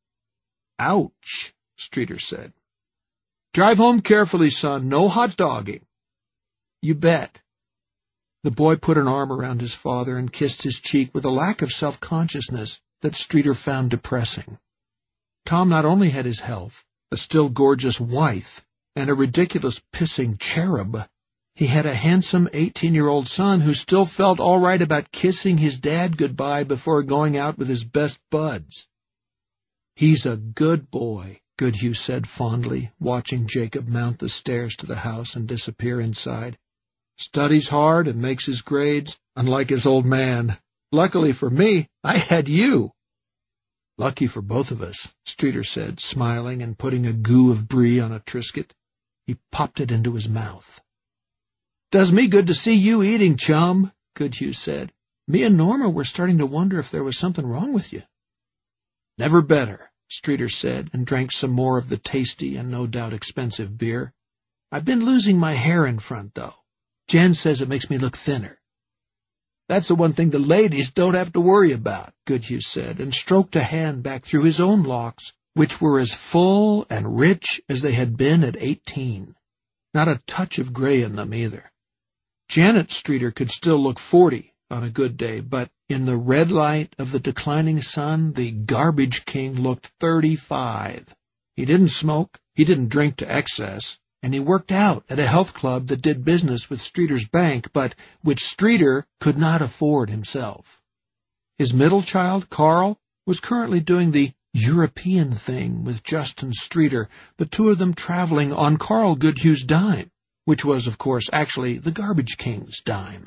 Ouch, Streeter said. Drive home carefully, son. No hot dogging. You bet. The boy put an arm around his father and kissed his cheek with a lack of self-consciousness that Streeter found depressing. Tom not only had his health, a still gorgeous wife, and a ridiculous pissing cherub, he had a handsome eighteen-year-old son who still felt all right about kissing his dad goodbye before going out with his best buds. He's a good boy, Goodhue said fondly, watching Jacob mount the stairs to the house and disappear inside. Studies hard and makes his grades, unlike his old man. Luckily for me, I had you. Lucky for both of us, Streeter said, smiling and putting a goo of brie on a Triscuit. He popped it into his mouth. Does me good to see you eating, chum, Goodhue said. Me and Norma were starting to wonder if there was something wrong with you. Never better, Streeter said, and drank some more of the tasty and no doubt expensive beer. I've been losing my hair in front, though. Jen says it makes me look thinner. That's the one thing the ladies don't have to worry about, Goodhue said, and stroked a hand back through his own locks, which were as full and rich as they had been at eighteen. Not a touch of gray in them, either. Janet Streeter could still look forty on a good day, but in the red light of the declining sun, the garbage king looked thirty-five. He didn't smoke, he didn't drink to excess, and he worked out at a health club that did business with Streeter's bank, but which Streeter could not afford himself. His middle child, Carl, was currently doing the European thing with Justin Streeter, the two of them traveling on Carl Goodhue's dime, which was, of course, actually the garbage king's dime.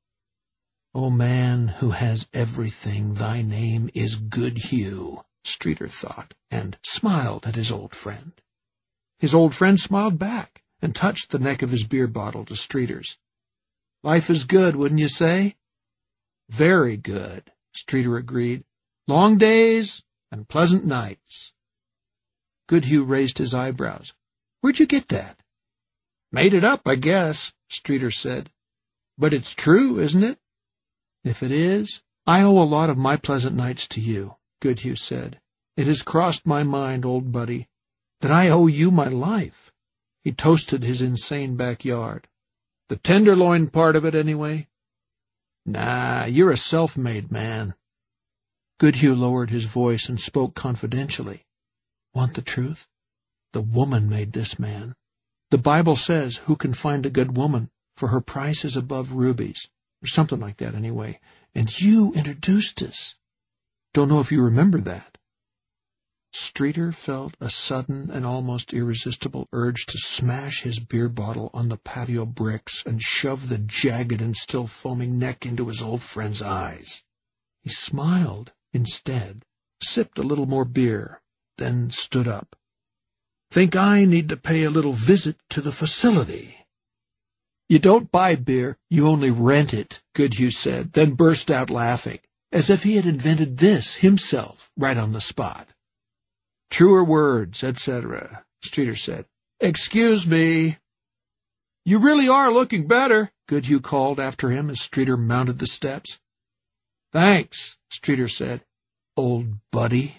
O man who has everything, thy name is Goodhue, Streeter thought, and smiled at his old friend. His old friend smiled back and touched the neck of his beer bottle to Streeter's. Life is good, wouldn't you say? Very good, Streeter agreed. Long days and pleasant nights. Goodhue raised his eyebrows. Where'd you get that? Made it up, I guess, Streeter said. But it's true, isn't it? If it is, I owe a lot of my pleasant nights to you, Goodhue said. It has crossed my mind, old buddy, that I owe you my life. He toasted his insane backyard. The tenderloin part of it, anyway. Nah, you're a self-made man. Goodhue lowered his voice and spoke confidentially. Want the truth? The woman made this man. The Bible says, who can find a good woman, for her price is above rubies, or something like that anyway. And you introduced us. Don't know if you remember that. Streeter felt a sudden and almost irresistible urge to smash his beer bottle on the patio bricks and shove the jagged and still foaming neck into his old friend's eyes. He smiled instead, sipped a little more beer, then stood up. Think I need to pay a little visit to the facility. You don't buy beer, you only rent it, Goodhue said, then burst out laughing, as if he had invented this himself right on the spot. Truer words, et cetera, Streeter said. Excuse me. You really are looking better, Goodhue called after him as Streeter mounted the steps. Thanks, Streeter said. Old buddy.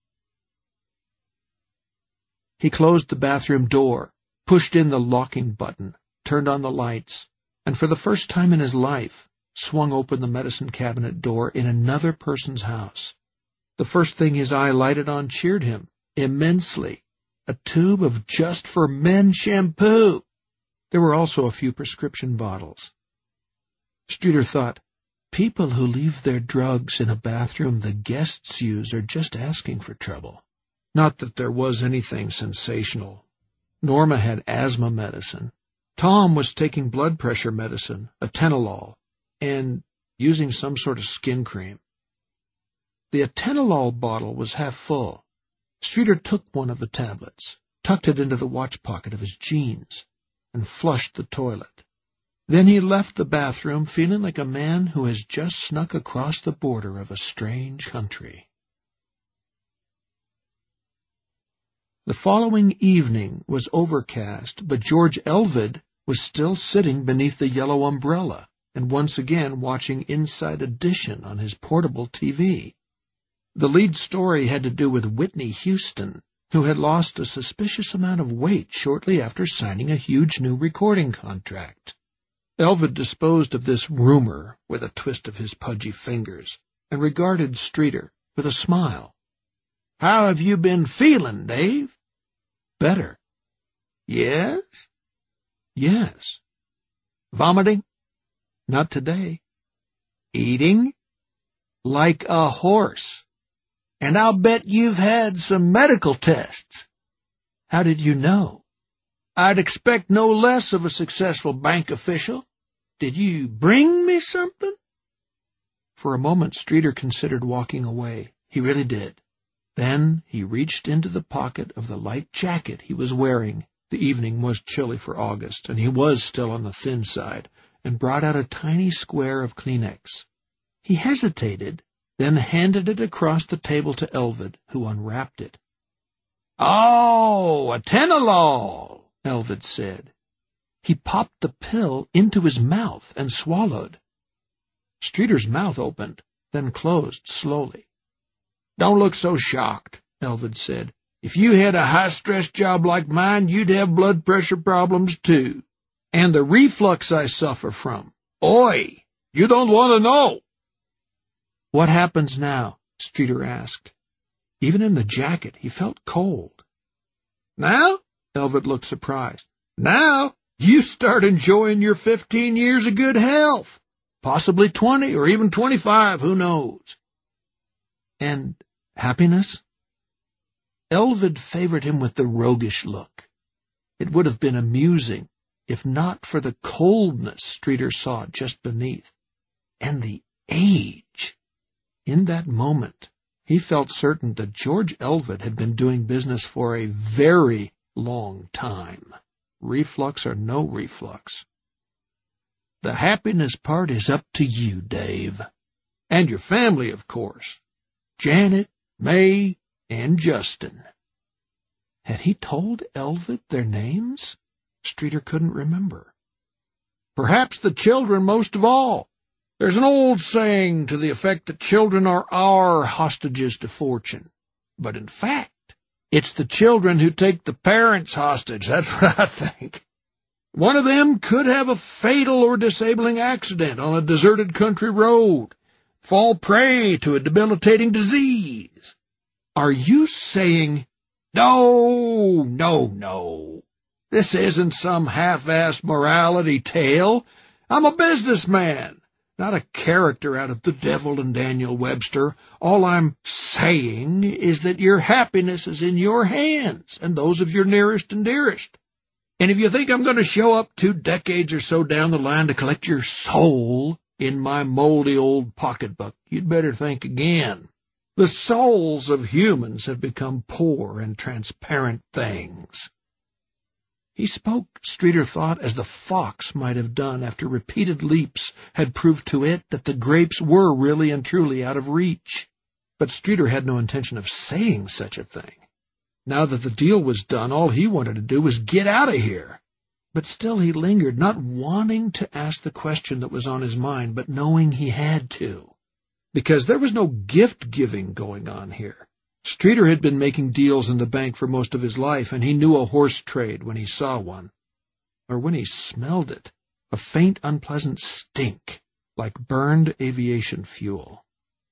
He closed the bathroom door, pushed in the locking button, turned on the lights, and for the first time in his life, swung open the medicine cabinet door in another person's house. The first thing his eye lighted on cheered him immensely. A tube of Just for Men shampoo. There were also a few prescription bottles. Streeter thought, people who leave their drugs in a bathroom the guests use are just asking for trouble. Not that there was anything sensational. Norma had asthma medicine. Tom was taking blood pressure medicine, atenolol, and using some sort of skin cream. The atenolol bottle was half full. Streeter took one of the tablets, tucked it into the watch pocket of his jeans, and flushed the toilet. Then he left the bathroom feeling like a man who has just snuck across the border of a strange country. The following evening was overcast, but George Elvid was still sitting beneath the yellow umbrella and once again watching Inside Edition on his portable T V. The lead story had to do with Whitney Houston, who had lost a suspicious amount of weight shortly after signing a huge new recording contract. Elvid disposed of this rumor with a twist of his pudgy fingers and regarded Streeter with a smile. How have you been feeling, Dave? Better. Yes? Yes. Vomiting? Not today. Eating? Like a horse. And I'll bet you've had some medical tests. How did you know? I'd expect no less of a successful bank official. Did you bring me something? For a moment, Streeter considered walking away. He really did. Then he reached into the pocket of the light jacket he was wearing. The evening was chilly for August, and he was still on the thin side, and brought out a tiny square of Kleenex. He hesitated, then handed it across the table to Elvid, who unwrapped it. Oh, atenolol, Elvid said. He popped the pill into his mouth and swallowed. Streeter's mouth opened, then closed slowly. Don't look so shocked, Elvid said. If you had a high-stress job like mine, you'd have blood pressure problems too. And the reflux I suffer from. Oi, you don't want to know. What happens now? Streeter asked. Even in the jacket, he felt cold. Now? Elvid looked surprised. Now, you start enjoying your fifteen years of good health. Possibly twenty or even twenty-five, who knows? And happiness? Elvid favored him with the roguish look. It would have been amusing, if not for the coldness Streeter saw just beneath. And the age. In that moment, he felt certain that George Elvid had been doing business for a very long time. Reflux or no reflux. The happiness part is up to you, Dave. And your family, of course. Janet, May, and Justin. Had he told Elvid their names? Streeter couldn't remember. Perhaps the children most of all. There's an old saying to the effect that children are our hostages to fortune. But in fact, it's the children who take the parents hostage. That's what I think. One of them could have a fatal or disabling accident on a deserted country road, fall prey to a debilitating disease. Are you saying No, no, no. This isn't some half-assed morality tale. I'm a businessman, not a character out of The Devil and Daniel Webster. All I'm saying is that your happiness is in your hands and those of your nearest and dearest. And if you think I'm going to show up two decades or so down the line to collect your soul in my moldy old pocketbook, you'd better think again. The souls of humans have become poor and transparent things. He spoke, Streeter thought, as the fox might have done after repeated leaps had proved to it that the grapes were really and truly out of reach. But Streeter had no intention of saying such a thing. Now that the deal was done, all he wanted to do was get out of here. But still he lingered, not wanting to ask the question that was on his mind, but knowing he had to. Because there was no gift-giving going on here. Streeter had been making deals in the bank for most of his life, and he knew a horse trade when he saw one. Or when he smelled it, a faint, unpleasant stink, like burned aviation fuel.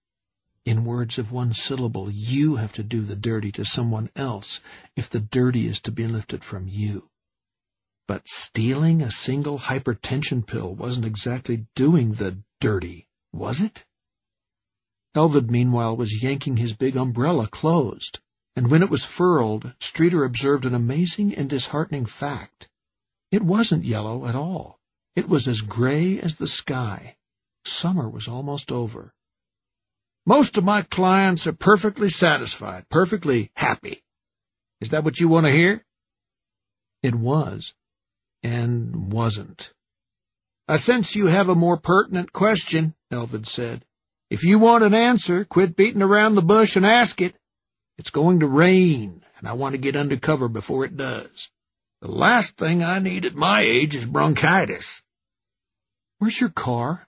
In words of one syllable, you have to do the dirty to someone else if the dirty is to be lifted from you. But stealing a single hypertension pill wasn't exactly doing the dirty, was it? Elvid, meanwhile, was yanking his big umbrella closed, and when it was furled, Streeter observed an amazing and disheartening fact. It wasn't yellow at all. It was as gray as the sky. Summer was almost over. Most of my clients are perfectly satisfied, perfectly happy. Is that what you want to hear? It was, and wasn't. I sense you have a more pertinent question, Elvid said. If you want an answer, quit beating around the bush and ask it. It's going to rain, and I want to get under cover before it does. The last thing I need at my age is bronchitis. Where's your car?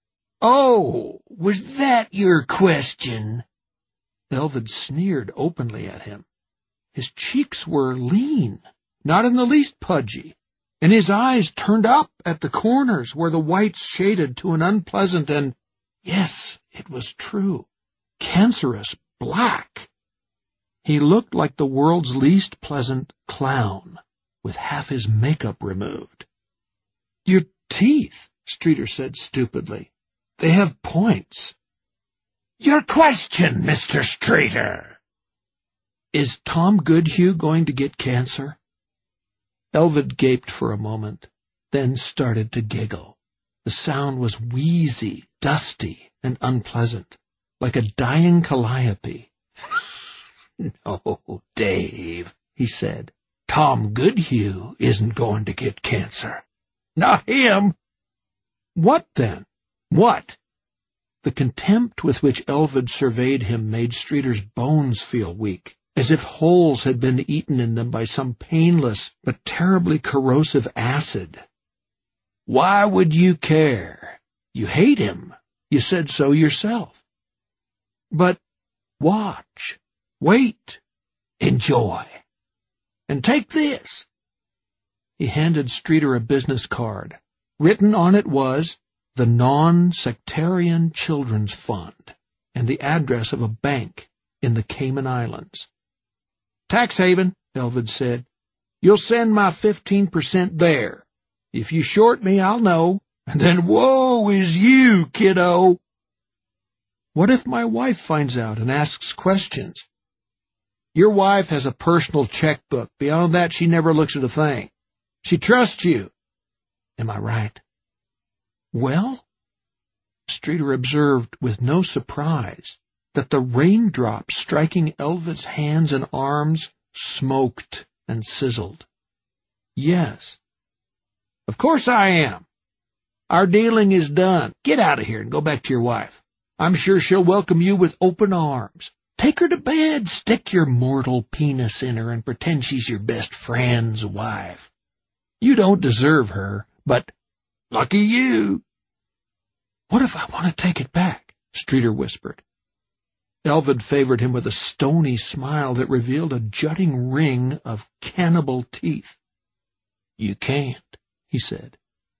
Oh, was that your question? Elvid sneered openly at him. His cheeks were lean, not in the least pudgy, and his eyes turned up at the corners where the whites shaded to an unpleasant and, yes, it was true, cancerous black. He looked like the world's least pleasant clown, with half his makeup removed. Your teeth, Streeter said stupidly. They have points. Your question, Mister Streeter. Is Tom Goodhue going to get cancer? Elvid gaped for a moment, then started to giggle. The sound was wheezy, dusty, and unpleasant, like a dying calliope. No, Dave, he said. Tom Goodhue isn't going to get cancer. Not him. What then? What? The contempt with which Elvid surveyed him made Streeter's bones feel weak, as if holes had been eaten in them by some painless but terribly corrosive acid. Why would you care? You hate him. You said so yourself. But watch, wait, enjoy, and take this. He handed Streeter a business card. Written on it was the Non-Sectarian Children's Fund and the address of a bank in the Cayman Islands. Tax haven, Elvid said. You'll send my fifteen percent there. If you short me, I'll know, and then woe is you, kiddo. What if my wife finds out and asks questions? Your wife has a personal checkbook. Beyond that, she never looks at a thing. She trusts you. Am I right? Well, Streeter observed with no surprise that the raindrops striking Elvid's hands and arms smoked and sizzled. Yes. Of course I am. Our dealing is done. Get out of here and go back to your wife. I'm sure she'll welcome you with open arms. Take her to bed, stick your mortal penis in her, and pretend she's your best friend's wife. You don't deserve her, but lucky you. What if I want to take it back? Streeter whispered. Elvid favored him with a stony smile that revealed a jutting ring of cannibal teeth. You can't, he said.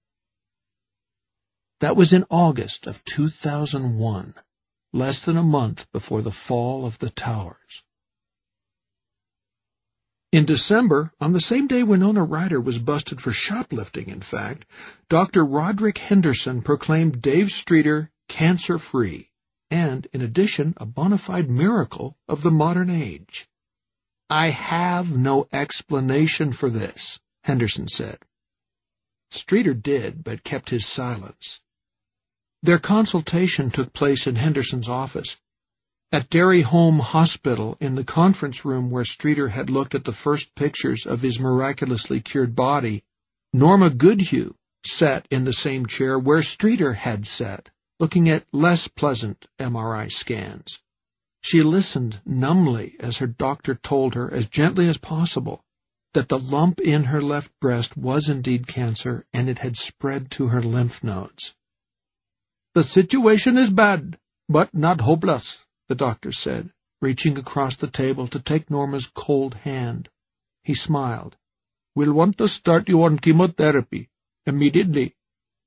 That was in August of two thousand one, less than a month before the fall of the towers. In December, on the same day Winona Ryder was busted for shoplifting, in fact, Doctor Roderick Henderson proclaimed Dave Streeter cancer-free, and, in addition, a bona fide miracle of the modern age. "I have no explanation for this," Henderson said. Streeter did, but kept his silence. Their consultation took place in Henderson's office. At Derry Home Hospital, in the conference room where Streeter had looked at the first pictures of his miraculously cured body, Norma Goodhue sat in the same chair where Streeter had sat, looking at less pleasant M R I scans. She listened numbly as her doctor told her, as gently as possible, that the lump in her left breast was indeed cancer, and it had spread to her lymph nodes. "The situation is bad, but not hopeless," the doctor said, reaching across the table to take Norma's cold hand. He smiled. "We'll want to start you on chemotherapy immediately."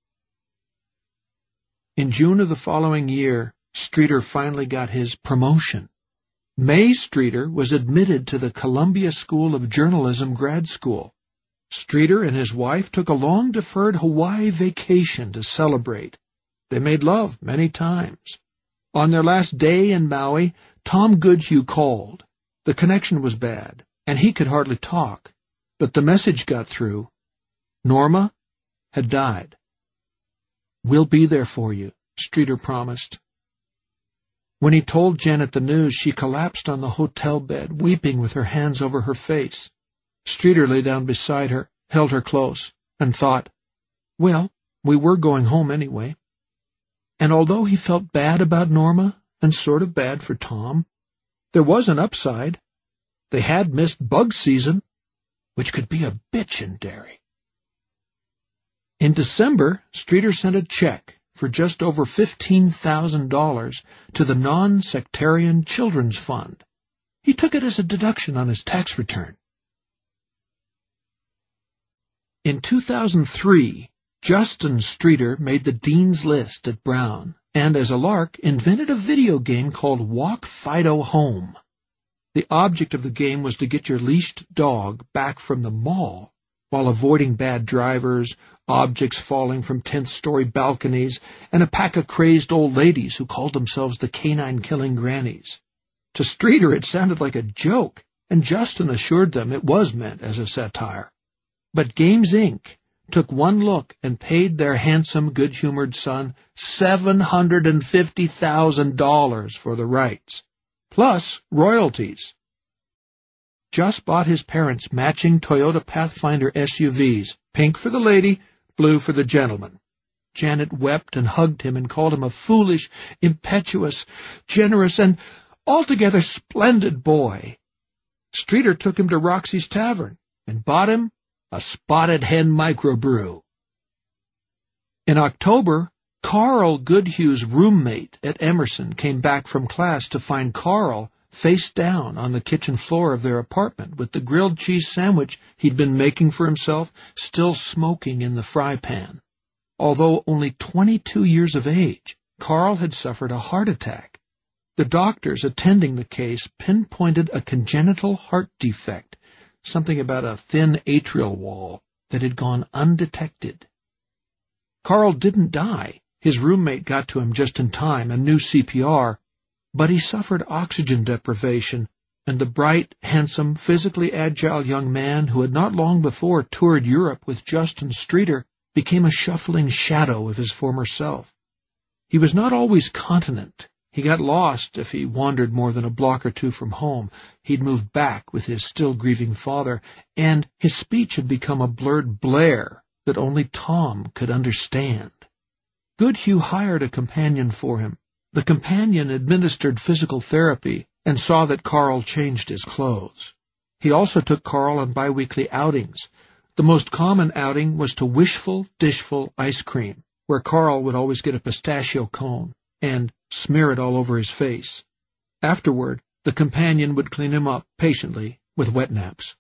In June of the following year, Streeter finally got his promotion. May Streeter was admitted to the Columbia School of Journalism grad school. Streeter and his wife took a long-deferred Hawaii vacation to celebrate. They made love many times. On their last day in Maui, Tom Goodhue called. The connection was bad, and he could hardly talk, but the message got through. Norma had died. "We'll be there for you," Streeter promised. When he told Janet the news, she collapsed on the hotel bed, weeping with her hands over her face. Streeter lay down beside her, held her close, and thought, well, we were going home anyway. And although he felt bad about Norma, and sort of bad for Tom, there was an upside. They had missed bug season, which could be a bitch in Derry. In December, Streeter sent a check for just over fifteen thousand dollars to the Non-Sectarian Children's Fund. He took it as a deduction on his tax return. In two thousand three, Justin Streeter made the Dean's List at Brown, and as a lark, invented a video game called Walk Fido Home. The object of the game was to get your leashed dog back from the mall while avoiding bad drivers, objects falling from tenth-story balconies, and a pack of crazed old ladies who called themselves the canine-killing grannies. To Streeter it sounded like a joke, and Justin assured them it was meant as a satire. But Games, Incorporated took one look and paid their handsome, good-humored son seven hundred fifty thousand dollars for the rights, plus royalties. Just bought his parents matching Toyota Pathfinder S U Vs, pink for the lady, blue for the gentleman. Janet wept and hugged him and called him a foolish, impetuous, generous, and altogether splendid boy. Streeter took him to Roxy's Tavern and bought him a Spotted Hen microbrew. In October, Carl Goodhue's roommate at Emerson came back from class to find Carl face down on the kitchen floor of their apartment with the grilled cheese sandwich he'd been making for himself still smoking in the fry pan. Although only twenty-two years of age, Carl had suffered a heart attack. The doctors attending the case pinpointed a congenital heart defect, something about a thin atrial wall, that had gone undetected. Carl didn't die. His roommate got to him just in time and knew C P R, but he suffered oxygen deprivation, and the bright, handsome, physically agile young man who had not long before toured Europe with Justin Streeter became a shuffling shadow of his former self. He was not always continent. He got lost if he wandered more than a block or two from home. He'd moved back with his still-grieving father, and his speech had become a blurred blare that only Tom could understand. Goodhue hired a companion for him. The companion administered physical therapy and saw that Carl changed his clothes. He also took Carl on biweekly outings. The most common outing was to Wishful Dishful ice cream, where Carl would always get a pistachio cone and smear it all over his face. Afterward, the companion would clean him up patiently with wet naps.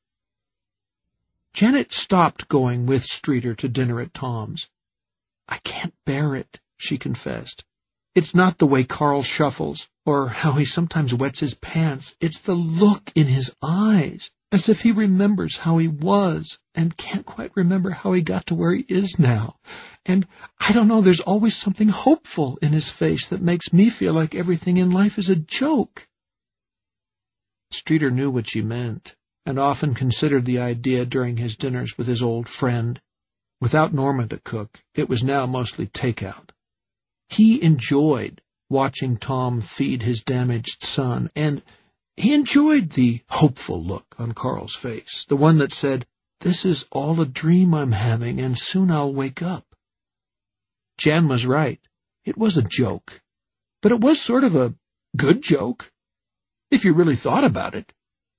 Janet stopped going with Streeter to dinner at Tom's. "I can't bear it," she confessed. "It's not the way Carl shuffles, or how he sometimes wets his pants. It's the look in his eyes. as if he remembers how he was and can't quite remember how he got to where he is now. And I don't know, there's always something hopeful in his face that makes me feel like everything in life is a joke." Streeter knew what she meant, and often considered the idea during his dinners with his old friend. Without Norma to cook, it was now mostly takeout. He enjoyed watching Tom feed his damaged son, and he enjoyed the hopeful look on Carl's face, the one that said, "This is all a dream I'm having, and soon I'll wake up." Jan was right. It was a joke. But it was sort of a good joke, if you really thought about it.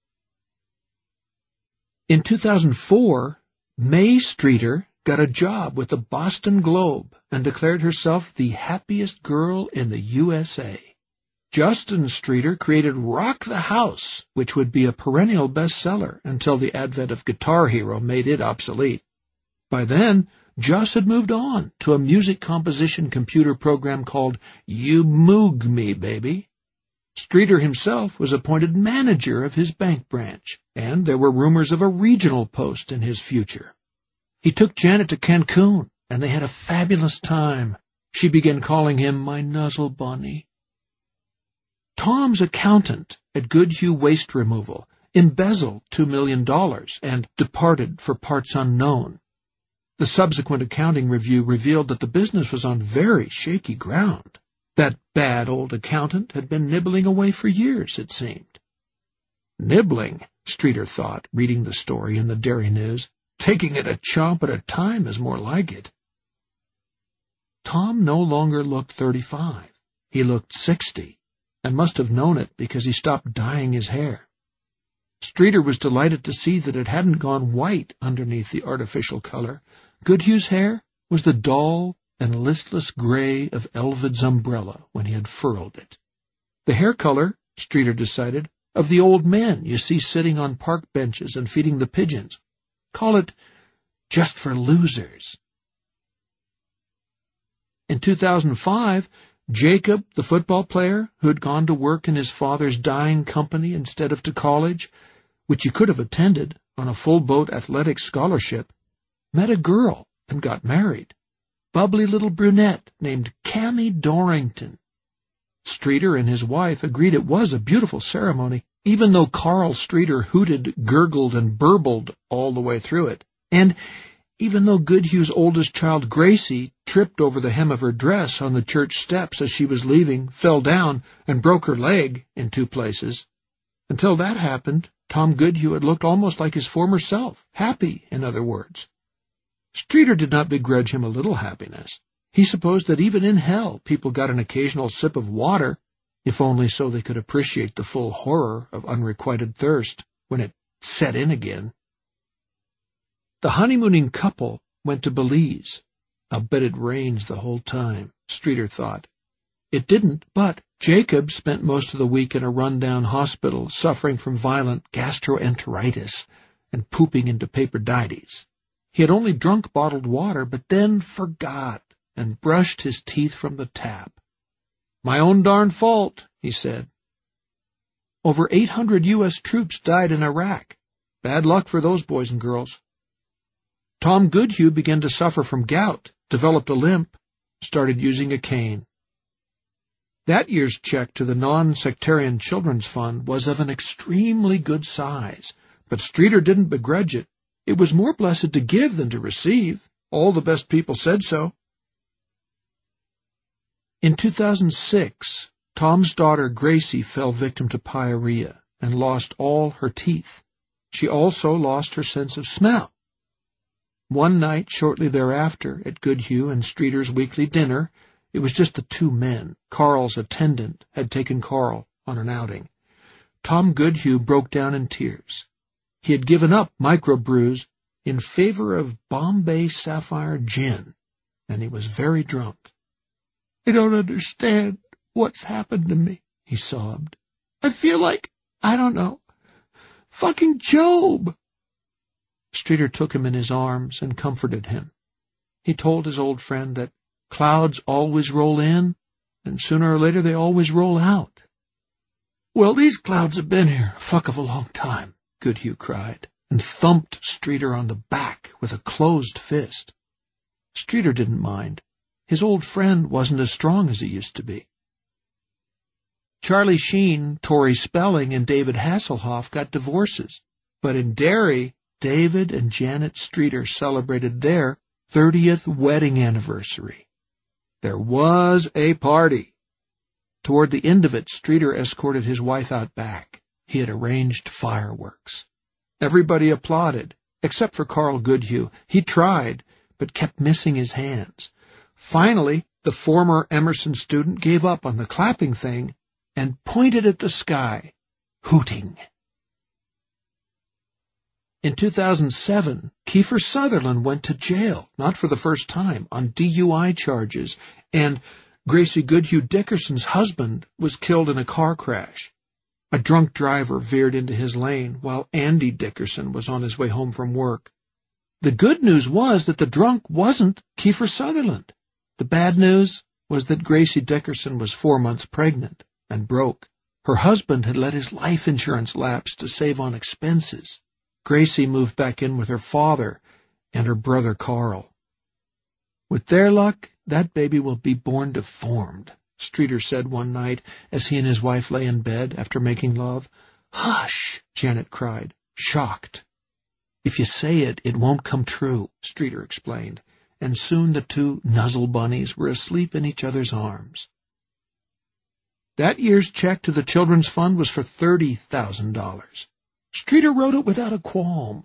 In two thousand four, May Streeter got a job with the Boston Globe and declared herself the happiest girl in the U S A. Justin Streeter created Rock the House, which would be a perennial bestseller until the advent of Guitar Hero made it obsolete. By then, Joss had moved on to a music composition computer program called You Moog Me, Baby. Streeter himself was appointed manager of his bank branch, and there were rumors of a regional post in his future. He took Janet to Cancun, and they had a fabulous time. She began calling him my nuzzle bunny. Tom's accountant at Goodhue Waste Removal embezzled two million dollars and departed for parts unknown. The subsequent accounting review revealed that the business was on very shaky ground. That bad old accountant had been nibbling away for years, it seemed. Nibbling, Streeter thought, reading the story in the Derry News. Taking it a chomp at a time is more like it. Tom no longer looked thirty-five. He looked sixty, and must have known it because he stopped dyeing his hair. Streeter was delighted to see that it hadn't gone white underneath the artificial color. Goodhue's hair was the dull and listless gray of Elvid's umbrella when he had furled it. The hair color, Streeter decided, of the old men you see sitting on park benches and feeding the pigeons. Call it just for losers. In two thousand five, Jacob, the football player, who had gone to work in his father's dyeing company instead of to college, which he could have attended on a full-boat athletic scholarship, met a girl and got married. Bubbly little brunette named Cammie Dorrington. Streeter and his wife agreed it was a beautiful ceremony, even though Carl Streeter hooted, gurgled, and burbled all the way through it, and even though Goodhue's oldest child, Gracie, tripped over the hem of her dress on the church steps as she was leaving, fell down, and broke her leg in two places. Until that happened, Tom Goodhue had looked almost like his former self, happy, in other words. Streeter did not begrudge him a little happiness. He supposed that even in hell people got an occasional sip of water, if only so they could appreciate the full horror of unrequited thirst when it set in again. The honeymooning couple went to Belize. I'll bet it rains the whole time, Streeter thought. It didn't, but Jacob spent most of the week in a run-down hospital suffering from violent gastroenteritis and pooping into Paphrodite. He had only drunk bottled water, but then forgot and brushed his teeth from the tap. My own darn fault, he said. Over eight hundred U S troops died in Iraq. Bad luck for those boys and girls. Tom Goodhue began to suffer from gout, developed a limp, started using a cane. That year's check to the Non-Sectarian Children's Fund was of an extremely good size, but Streeter didn't begrudge it. It was more blessed to give than to receive. All the best people said so. In two thousand six, Tom's daughter Gracie fell victim to pyorrhea and lost all her teeth. She also lost her sense of smell. One night shortly thereafter, at Goodhue and Streeter's weekly dinner, it was just the two men. Carl's attendant had taken Carl on an outing. Tom Goodhue broke down in tears. He had given up microbrews in favor of Bombay Sapphire gin, and he was very drunk. I don't understand what's happened to me, he sobbed. I feel like, I don't know, fucking Job. Streeter took him in his arms and comforted him. He told his old friend that clouds always roll in, and sooner or later they always roll out. Well, these clouds have been here a fuck of a long time, Goodhue cried, and thumped Streeter on the back with a closed fist. Streeter didn't mind. His old friend wasn't as strong as he used to be. Charlie Sheen, Tori Spelling, and David Hasselhoff got divorces, but in Derry, David and Janet Streeter celebrated their thirtieth wedding anniversary. There was a party. Toward the end of it, Streeter escorted his wife out back. He had arranged fireworks. Everybody applauded, except for Carl Goodhue. He tried, but kept missing his hands. Finally, the former Emerson student gave up on the clapping thing and pointed at the sky, hooting. In two thousand seven, Kiefer Sutherland went to jail, not for the first time, on D U I charges, and Gracie Goodhue Dickerson's husband was killed in a car crash. A drunk driver veered into his lane while Andy Dickerson was on his way home from work. The good news was that the drunk wasn't Kiefer Sutherland. The bad news was that Gracie Dickerson was four months pregnant and broke. Her husband had let his life insurance lapse to save on expenses. Gracie moved back in with her father and her brother Carl. With their luck, that baby will be born deformed, Streeter said one night as he and his wife lay in bed after making love. Hush, Janet cried, shocked. If you say it, it won't come true, Streeter explained, and soon the two nuzzle bunnies were asleep in each other's arms. That year's check to the Children's Fund was for thirty thousand dollars. Streeter wrote it without a qualm.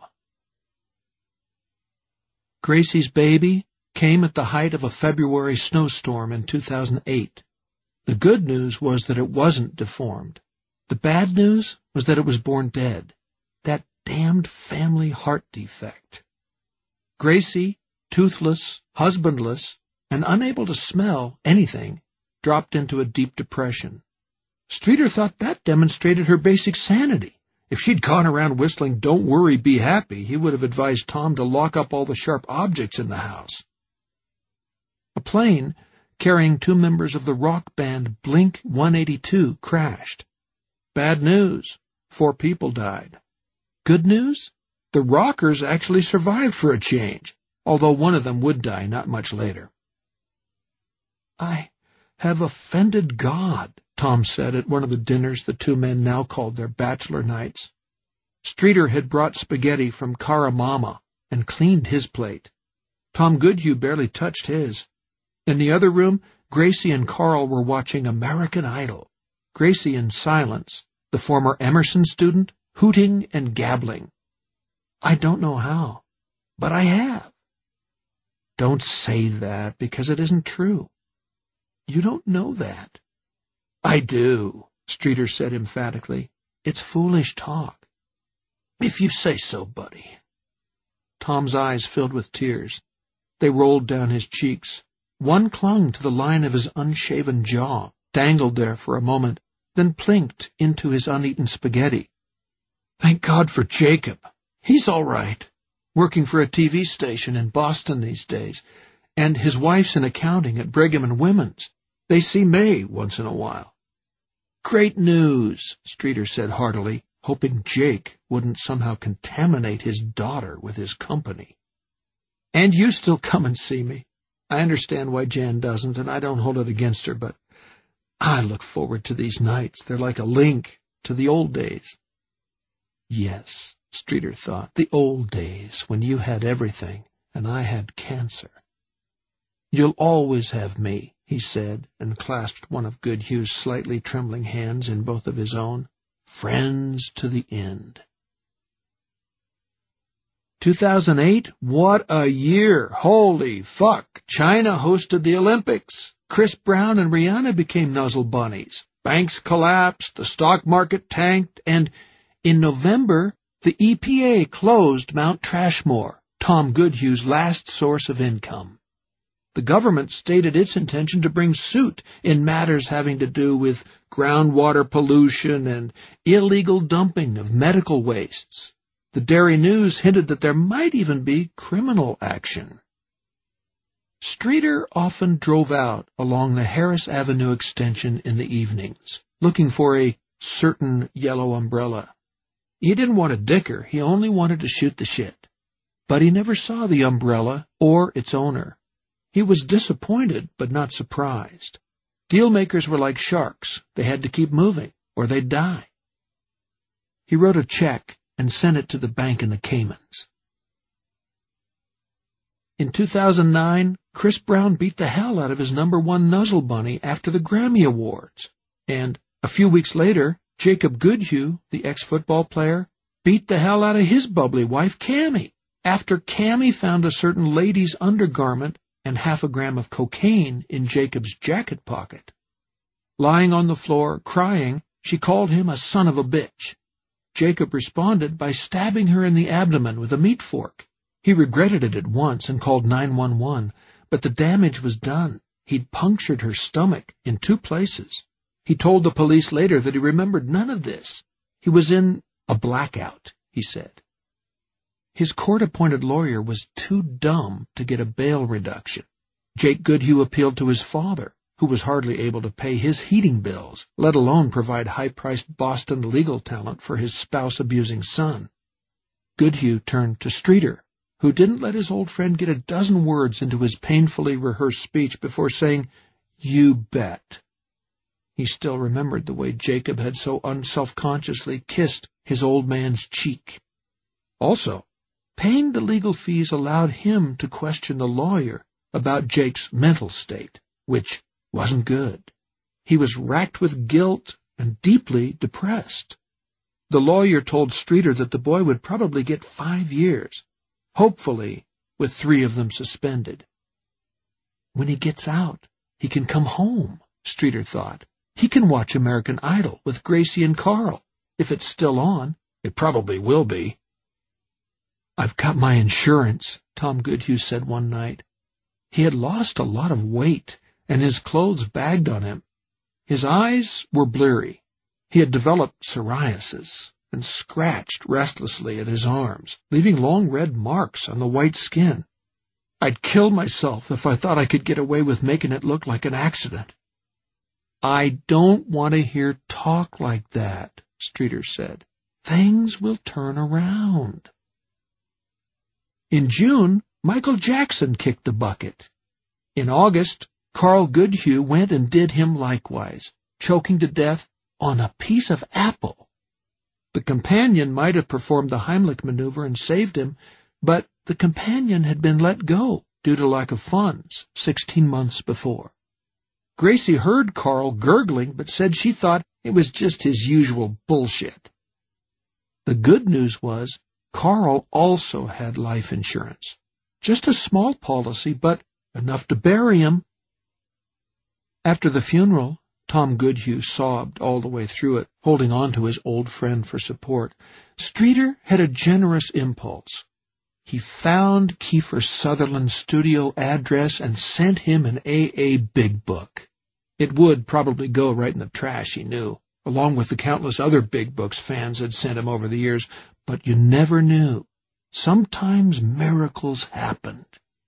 Gracie's baby came at the height of a February snowstorm in two thousand eight. The good news was that it wasn't deformed. The bad news was that it was born dead. That damned family heart defect. Gracie, toothless, husbandless, and unable to smell anything, dropped into a deep depression. Streeter thought that demonstrated her basic sanity. If she'd gone around whistling "Don't Worry, Be Happy," he would have advised Tom to lock up all the sharp objects in the house. A plane carrying two members of the rock band Blink one eighty-two crashed. Bad news. Four people died. Good news? The rockers actually survived for a change, although one of them would die not much later. I have offended God, Tom said at one of the dinners the two men now called their bachelor nights. Streeter had brought spaghetti from Cara Mama and cleaned his plate. Tom Goodhue barely touched his. In the other room, Gracie and Carl were watching American Idol. Gracie in silence, the former Emerson student, hooting and gabbling. I don't know how, but I have. Don't say that, because it isn't true. You don't know that. I do, Streeter said emphatically. It's foolish talk. If you say so, buddy. Tom's eyes filled with tears. They rolled down his cheeks. One clung to the line of his unshaven jaw, dangled there for a moment, then plinked into his uneaten spaghetti. Thank God for Jacob. He's all right, working for a T V station in Boston these days, and his wife's in accounting at Brigham and Women's. They see May once in a while. Great news, Streeter said heartily, hoping Jake wouldn't somehow contaminate his daughter with his company. And you still come and see me. I understand why Jan doesn't, and I don't hold it against her, but I look forward to these nights. They're like a link to the old days. Yes, Streeter thought, the old days when you had everything and I had cancer. You'll always have me, he said, and clasped one of Goodhue's slightly trembling hands in both of his own. Friends to the end. two thousand eight? What a year! Holy fuck! China hosted the Olympics. Chris Brown and Rihanna became nuzzle bunnies. Banks collapsed, the stock market tanked, and in November, the E P A closed Mount Trashmore, Tom Goodhue's last source of income. The government stated its intention to bring suit in matters having to do with groundwater pollution and illegal dumping of medical wastes. The Derry News hinted that there might even be criminal action. Streeter often drove out along the Harris Avenue extension in the evenings, looking for a certain yellow umbrella. He didn't want to dicker, he only wanted to shoot the shit. But he never saw the umbrella or its owner. He was disappointed, but not surprised. Dealmakers were like sharks. They had to keep moving, or they'd die. He wrote a check and sent it to the bank in the Caymans. In two thousand nine, Chris Brown beat the hell out of his number one Nuzzle Bunny after the Grammy Awards. And a few weeks later, Jacob Goodhue, the ex-football player, beat the hell out of his bubbly wife, Cammie, after Cammie found a certain lady's undergarment and half a gram of cocaine in Jacob's jacket pocket. Lying on the floor, crying, she called him a son of a bitch. Jacob responded by stabbing her in the abdomen with a meat fork. He regretted it at once and called nine one one, but the damage was done. He'd punctured her stomach in two places. He told the police later that he remembered none of this. He was in a blackout, he said. His court-appointed lawyer was too dumb to get a bail reduction. Jake Goodhue appealed to his father, who was hardly able to pay his heating bills, let alone provide high-priced Boston legal talent for his spouse-abusing son. Goodhue turned to Streeter, who didn't let his old friend get a dozen words into his painfully rehearsed speech before saying, "You bet." He still remembered the way Jacob had so unselfconsciously kissed his old man's cheek. Also, paying the legal fees allowed him to question the lawyer about Jake's mental state, which wasn't good. He was racked with guilt and deeply depressed. The lawyer told Streeter that the boy would probably get five years, hopefully with three of them suspended. When he gets out, he can come home, Streeter thought. He can watch American Idol with Gracie and Carl. If it's still on, it probably will be. "I've got my insurance," Tom Goodhue said one night. He had lost a lot of weight, and his clothes bagged on him. His eyes were bleary. He had developed psoriasis and scratched restlessly at his arms, leaving long red marks on the white skin. "I'd kill myself if I thought I could get away with making it look like an accident." "I don't want to hear talk like that," Streeter said. "Things will turn around." In June, Michael Jackson kicked the bucket. In August, Carl Goodhue went and did him likewise, choking to death on a piece of apple. The companion might have performed the Heimlich maneuver and saved him, but the companion had been let go due to lack of funds sixteen months before. Gracie heard Carl gurgling, but said she thought it was just his usual bullshit. The good news was Carl also had life insurance. Just a small policy, but enough to bury him. After the funeral, Tom Goodhue sobbed all the way through it, holding on to his old friend for support. Streeter had a generous impulse. He found Kiefer Sutherland's studio address and sent him an A A Big Book. It would probably go right in the trash, he knew, along with the countless other Big Books fans had sent him over the years, but you never knew. Sometimes miracles happened.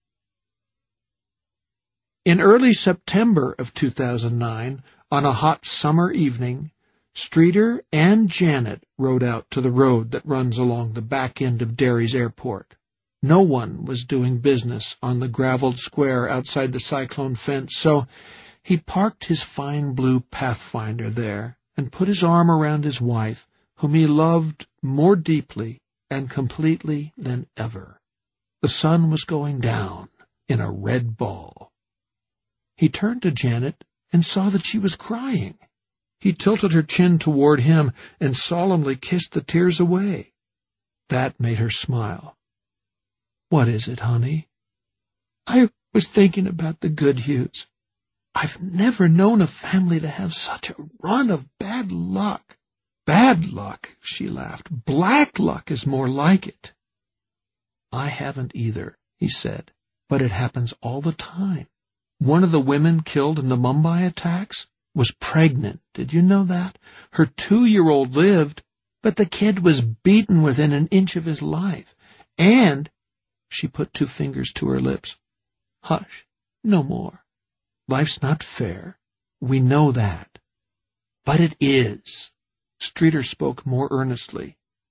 In early September of two thousand nine, on a hot summer evening, Streeter and Janet rode out to the road that runs along the back end of Derry's airport. No one was doing business on the graveled square outside the Cyclone fence, so he parked his fine blue Pathfinder there and put his arm around his wife, whom he loved more deeply and completely than ever. The sun was going down in a red ball. He turned to Janet and saw that she was crying. He tilted her chin toward him and solemnly kissed the tears away. That made her smile. "What is it, honey?" "I was thinking about the Goodhues. I've never known a family to have such a run of bad luck." "Bad luck," she laughed. "Black luck is more like it." "I haven't either," he said, "but it happens all the time. One of the women killed in the Mumbai attacks was pregnant. Did you know that? Her two-year-old lived, but the kid was beaten within an inch of his life. And," she put two fingers to her lips, "hush, no more. Life's not fair. We know that. But it is." Streeter spoke more earnestly.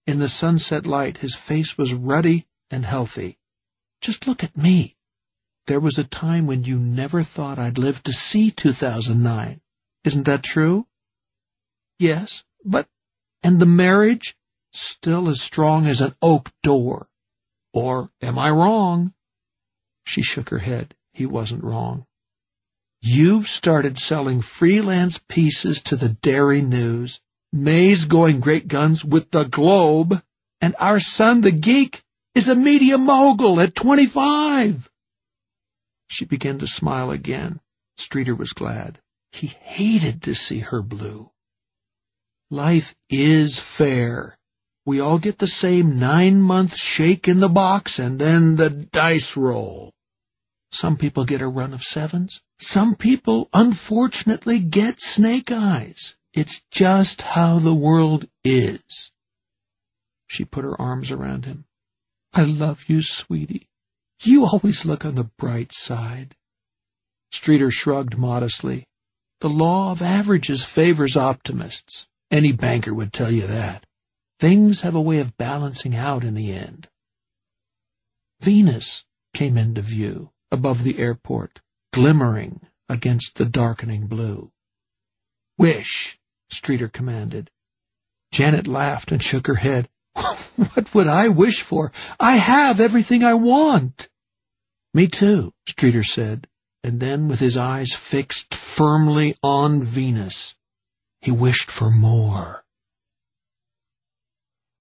In the sunset light, his face was ruddy and healthy. "Just look at me. There was a time when you never thought I'd live to see two thousand nine. Isn't that true?" "Yes, but—" "And the marriage? Still as strong as an oak door. Or am I wrong?" She shook her head. He wasn't wrong. "You've started selling freelance pieces to the Dairy News. May's going great guns with the Globe. And our son, the geek, is a media mogul at twenty-five. She began to smile again. Streeter was glad. He hated to see her blue. "Life is fair. We all get the same nine-month shake in the box and then the dice roll. Some people get a run of sevens. Some people, unfortunately, get snake eyes. It's just how the world is." She put her arms around him. "I love you, sweetie. You always look on the bright side." Streeter shrugged modestly. "The law of averages favors optimists. Any banker would tell you that. Things have a way of balancing out in the end." Venus came into view above the airport, glimmering against the darkening blue. "Wish," Streeter commanded. Janet laughed and shook her head. "What would I wish for? I have everything I want." "Me too," Streeter said, and then with his eyes fixed firmly on Venus, he wished for more.